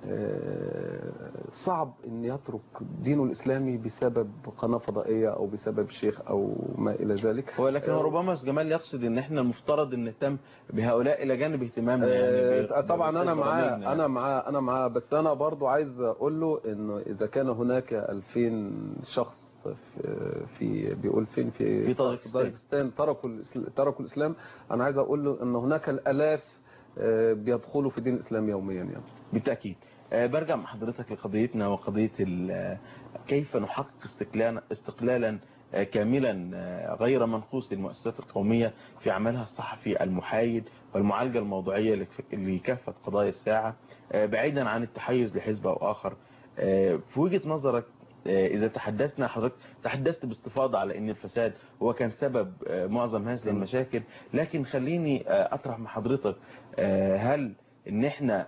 صعب ان يترك دينه الاسلامي بسبب قناه فضائيه او بسبب شيخ او ما الى ذلك. ولكن ربما جمال يقصد ان احنا المفترض ان نهتم بهؤلاء الى جانب اهتمامنا. يعني طبعا انا معاه بس انا برضو عايز اقول له انه اذا كان هناك 2000 شخص بيقول في طاجيكستان تركوا الاسلام، انا عايز اقول له ان هناك الالاف بيدخلوا في دين الاسلام يوميا يعني. بالتاكيد. برجع مع حضرتك لقضيتنا وقضيه كيف نحقق استقلالا كاملا غير منقوص للمؤسسات القومية في عملها الصحفي المحايد والمعالجة الموضوعية لكافة قضايا الساعة بعيدا عن التحيز لحزب أو آخر. في وجهة نظرك إذا تحدثنا، حضرتك تحدثت باستفاضة على أن الفساد هو كان سبب معظم هذه المشاكل، لكن خليني أطرح مع حضرتك، هل إن إحنا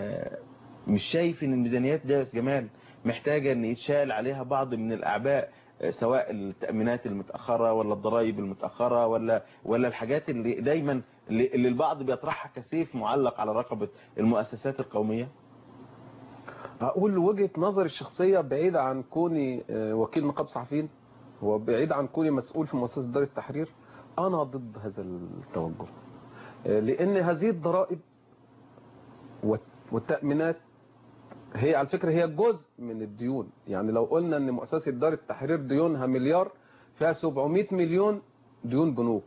مش شايف إن الميزانيات دي يا أستاذ جمال محتاجة أن يتشال عليها بعض من الأعباء، سواء التأمينات المتأخرة ولا الضرائب المتأخرة ولا الحاجات اللي دايما اللي البعض بيطرحها كسيف معلق على رقبة المؤسسات القومية؟ هقول وجهة نظري الشخصية بعيدة عن كوني وكيل نقابة صحفيين وبعيد عن كوني مسؤول في مؤسسة دار التحرير. أنا ضد هذا التوجه، لأن هذه الضرائب والتأمينات هي على فكرة هي جزء من الديون. يعني لو قلنا أن مؤسسة دار التحرير ديونها مليار، فيها 700 مليون ديون بنوك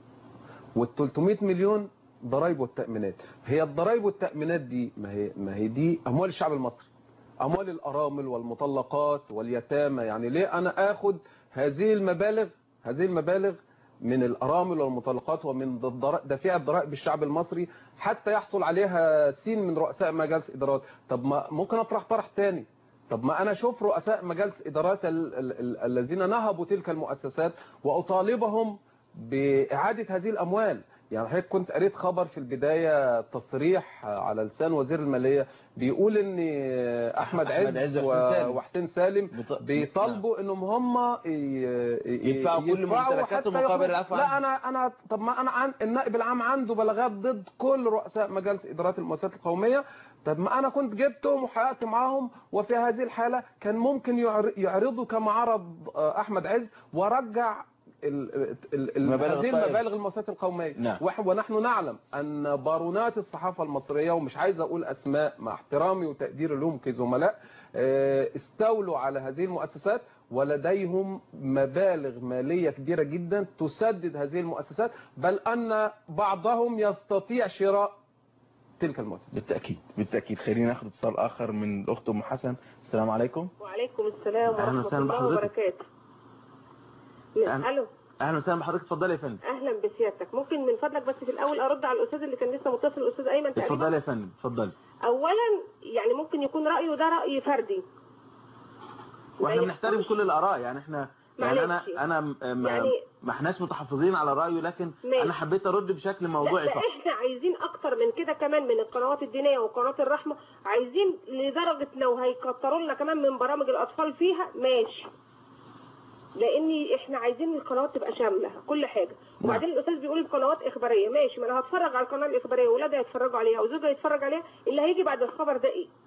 وال300 مليون ضرائب والتأمينات. هي الضرائب والتأمينات دي ما هي دي أموال الشعب المصري، أموال الأرامل والمطلقات واليتامى. يعني ليه أنا آخد هذه المبالغ من الأرامل والمطلقات ومن دافع الضرائب الشعب المصري حتى يحصل عليها سين من رؤساء مجالس إدارات؟ طب ما ممكن طرح تاني، طب ما أنا أشوف رؤساء مجالس إدارات الذين نهبوا تلك المؤسسات وأطالبهم بإعادة هذه الأموال. يعني حضرتك كنت قريت خبر في البداية تصريح على لسان وزير المالية بيقول ان احمد عز وحسين سالم بيطالبوا انهم هم يدفعوا كل ممتلكاتهم مقابل العفو. لا انا طب ما انا النائب العام عنده بلاغات ضد كل رؤساء مجالس ادارات المؤسسات القومية. طب ما انا كنت جبتهم وحققت معاهم، وفي هذه الحالة كان ممكن يعرضوا كما عرض احمد عز ورجع هذه المبالغ المؤسسات القومية. نعم. ونحن نعلم أن بارونات الصحافة المصرية، ومش عايز أقول أسماء مع احترامي وتقدير لهم كزملاء، استولوا على هذه المؤسسات ولديهم مبالغ مالية كبيرة جدا تسدد هذه المؤسسات، بل أن بعضهم يستطيع شراء تلك المؤسسات. بالتأكيد. خلينا ناخد اتصال آخر من الأخت أم حسن. السلام عليكم. وعليكم السلام ورحمة الله وبركاته. الو، اهلا وسهلا بحضرتك، اتفضلي يا فندم. اهلا بسيادتك. ممكن من فضلك بس في الاول ارد على الاستاذ اللي كان لسه متصل، الاستاذ ايمن تقريبا. اتفضلي يا فندم، اتفضلي. اولا يعني ممكن يكون رايه ده راي فردي، واحنا بنحترم كل الاراء. يعني احنا يعني انا يعني ما احناش متحفظين على رايه، لكن ماشي. انا حبيت ارد بشكل موضوعي فقط. احنا عايزين اكتر من كده كمان من القنوات الدينيه وقناه الرحمه، عايزين لدرجه لو هيكتروا لنا كمان من برامج الاطفال فيها ماشي، لان احنا عايزين القنوات تبقى شامله كل حاجه. وبعدين الاستاذ بيقول القنوات اخباريه، ماشي، ما انا هتفرج على القناه الاخباريه واولادي هيتفرجوا عليها وزوجي هيتفرج عليها، اللي هيجي بعد الخبر ده ايه؟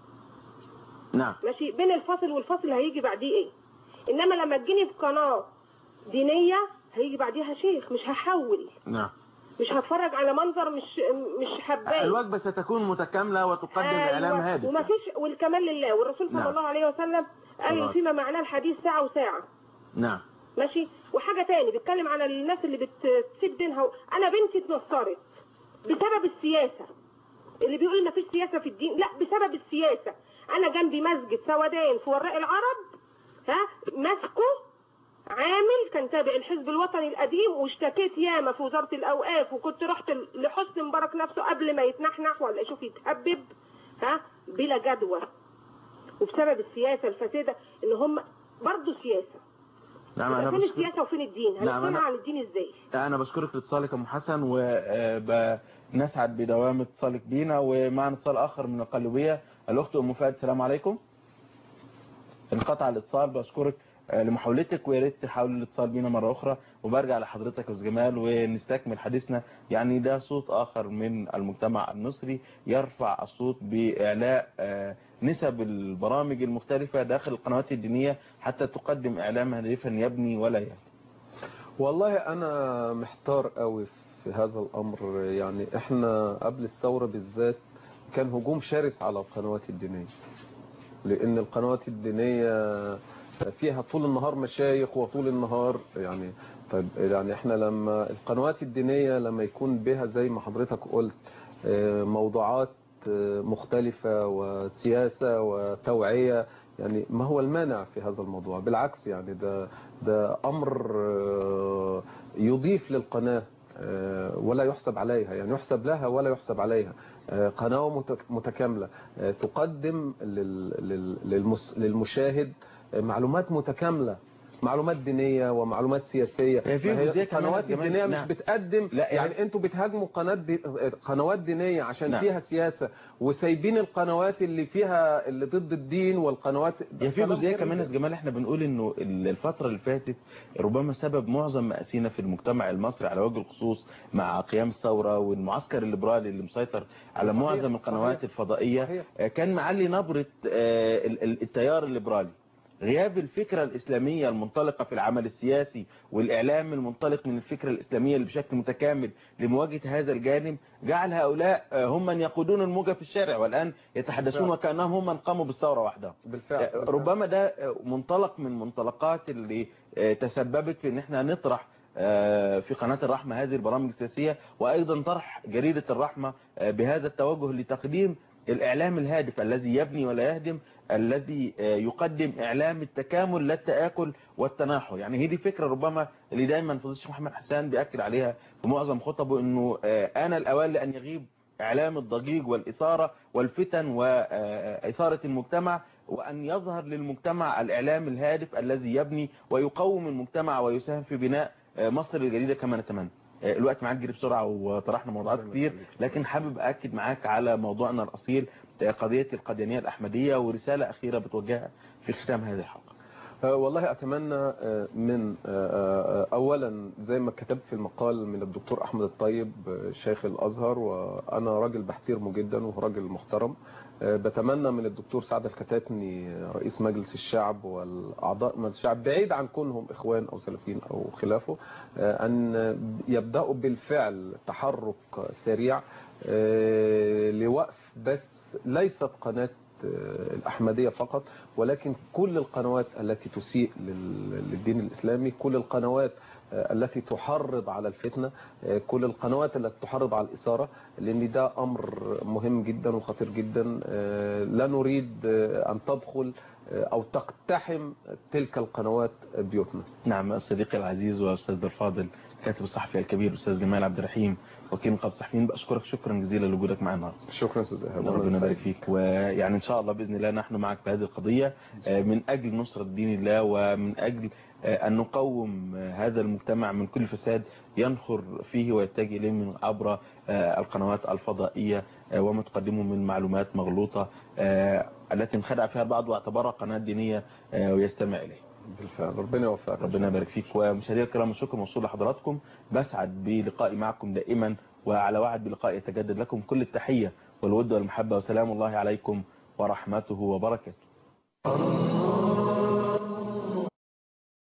نعم ماشي، بين الفاصل والفاصل هيجي بعديه ايه؟ انما لما تجيني في قناه دينيه هيجي بعديها شيخ، مش هحول. نعم، مش هتفرج على منظر مش حباه. الوجبه ستكون متكامله وتقدم اعلام هادف، وما فيش، والكمال لله. والرسول صلى الله عليه وسلم قال فيما معناه الحديث ساعه وساعه. نعم ماشي. وحاجه تاني بيتكلم على الناس اللي بتسيب دينها. انا بنتي اتنصرت بسبب السياسه. اللي بيقول ما فيش سياسه في الدين، لا، بسبب السياسه. انا جنبي مسجد سودان في وراء العرب، ماسكه عامل كان تابع الحزب الوطني القديم، واشتكيت ياما في وزاره الاوقاف، وكنت رحت لحسني مبارك نفسه قبل ما يتنحنح ولا يشوف يتهبب بلا جدوى، وبسبب السياسه الفاسده ان هم برضه سياسه. نعم، فين السياسه وفين الدين؟ هنتكلم عن الدين ازاي؟ انا بشكرك لاتصالك يا ام حسن، ونسعد بدوام اتصالك بينا. ومعنا اتصال اخر من القليوبيه، الاخت ام فؤاد. السلام عليكم. انقطع الاتصال، بشكرك لمحاولتك، ويا ريت تحاول الاتصال بينا مره اخرى. وبرجع لحضرتك يا استاذ جمال ونستكمل حديثنا. يعني ده صوت اخر من المجتمع المصري يرفع الصوت باعلاء نسب البرامج المختلفه داخل القنوات الدينيه حتى تقدم اعلام هادفا يبني ولا يهدم. والله انا محتار قوي في هذا الامر. يعني احنا قبل الثوره بالذات كان هجوم شرس على القنوات الدينيه، لان القنوات الدينيه فيها طول النهار مشايخ وطول النهار يعني. طيب يعني احنا لما القنوات الدينيه لما يكون بها زي ما حضرتك قلت موضوعات مختلفة وسياسة وتوعية. يعني ما هو المانع في هذا الموضوع؟ بالعكس، يعني ده أمر يضيف للقناة ولا يحسب عليها، يعني يحسب لها ولا يحسب عليها. قناة متكاملة تقدم للمشاهد معلومات متكاملة، معلومات دينية ومعلومات سياسية. القنوات الدينية مش بتقدم، يعني انتوا بتهاجموا قنوات دينية عشان فيها سياسة، وسايبين القنوات اللي فيها اللي ضد الدين والقنوات. في جزئيه كمان يا جمال، احنا بنقول انه الفترة اللي فاتت ربما سبب معظم مآسينا في المجتمع المصري على وجه الخصوص مع قيام الثورة والمعسكر الليبرالي اللي مسيطر على معظم القنوات الفضائية، كان معلي نبرة التيار الليبرالي. غياب الفكرة الإسلامية المنطلقة في العمل السياسي والإعلام المنطلق من الفكرة الإسلامية اللي بشكل متكامل لمواجهة هذا الجانب جعل هؤلاء هم من يقودون الموجة في الشارع، والآن يتحدثون وكأنهم هم من قاموا بالثورة وحدهم. بالفعل. ربما ده منطلق من منطلقات اللي تسببت في ان احنا نطرح في قناة الرحمة هذه البرامج السياسية، وأيضا طرح جريدة الرحمة بهذا التوجه لتقديم الإعلام الهادف الذي يبني ولا يهدم، الذي يقدم إعلام التكامل لا التآكل والتناحر. يعني هي دي فكرة ربما اللي دايما فضيلة الشيخ محمد حسان بيأكد عليها في معظم خطبه، أنه آن الأوان لأن يغيب إعلام الضجيج والإثارة والفتن وإثارة المجتمع، وأن يظهر للمجتمع الإعلام الهادف الذي يبني ويقوم المجتمع ويساهم في بناء مصر الجديدة كما نتمنى. الوقت معاك جري بسرعة وطرحنا موضوعات كتير، لكن حابب أكد معاك على موضوعنا الأصيل، قضية القاديانية الأحمدية، ورسالة أخيرة بتوجهها في ختام هذه الحلقة. والله أتمنى من أولا زي ما كتبت في المقال من الدكتور أحمد الطيب شيخ الأزهر، وأنا راجل بحترمه جدا وهو راجل محترم، بتمنى من الدكتور سعد الكتاتني رئيس مجلس الشعب والأعضاء مجلس الشعب بعيد عن كونهم إخوان أو سلفيين أو خلافه أن يبدأوا بالفعل تحرك سريع لوقف بس ليست قناة الأحمدية فقط، ولكن كل القنوات التي تسيء للدين الإسلامي، كل القنوات التي تحرض على الفتنة، كل القنوات التي تحرض على الإثارة، لأن ده أمر مهم جدا وخطير جدا. لا نريد أن تدخل أو تقتحم تلك القنوات بيوتنا. نعم، صديقي العزيز وأستاذ الفاضل كاتب الصحفي الكبير أستاذ جمال عبد الرحيم وكيل نقابة الصحفيين، بأشكرك شكرا جزيلا لوجودك معنا. شكرا أستاذ إيهاب، ربنا يبارك فيك. ويعني إن شاء الله بإذن الله نحن معك في هذه القضية من أجل نصرة دين الله، ومن أجل أن نقوم هذا المجتمع من كل فساد ينخر فيه ويتجه إليه من عبر القنوات الفضائية وما تقدمه من معلومات مغلوطة التي انخدع فيها البعض واعتبرها قناة دينية ويستمع إليه. بالفعل، ربنا يوفقك. ربنا يبارك فيك. ومشاهدينا الكرام، الشكر موصول لحضراتكم، بسعد بلقائي معكم دائما، وعلى وعد بلقاء يتجدد. لكم كل التحية والود والمحبة، وسلام الله عليكم ورحمته وبركاته.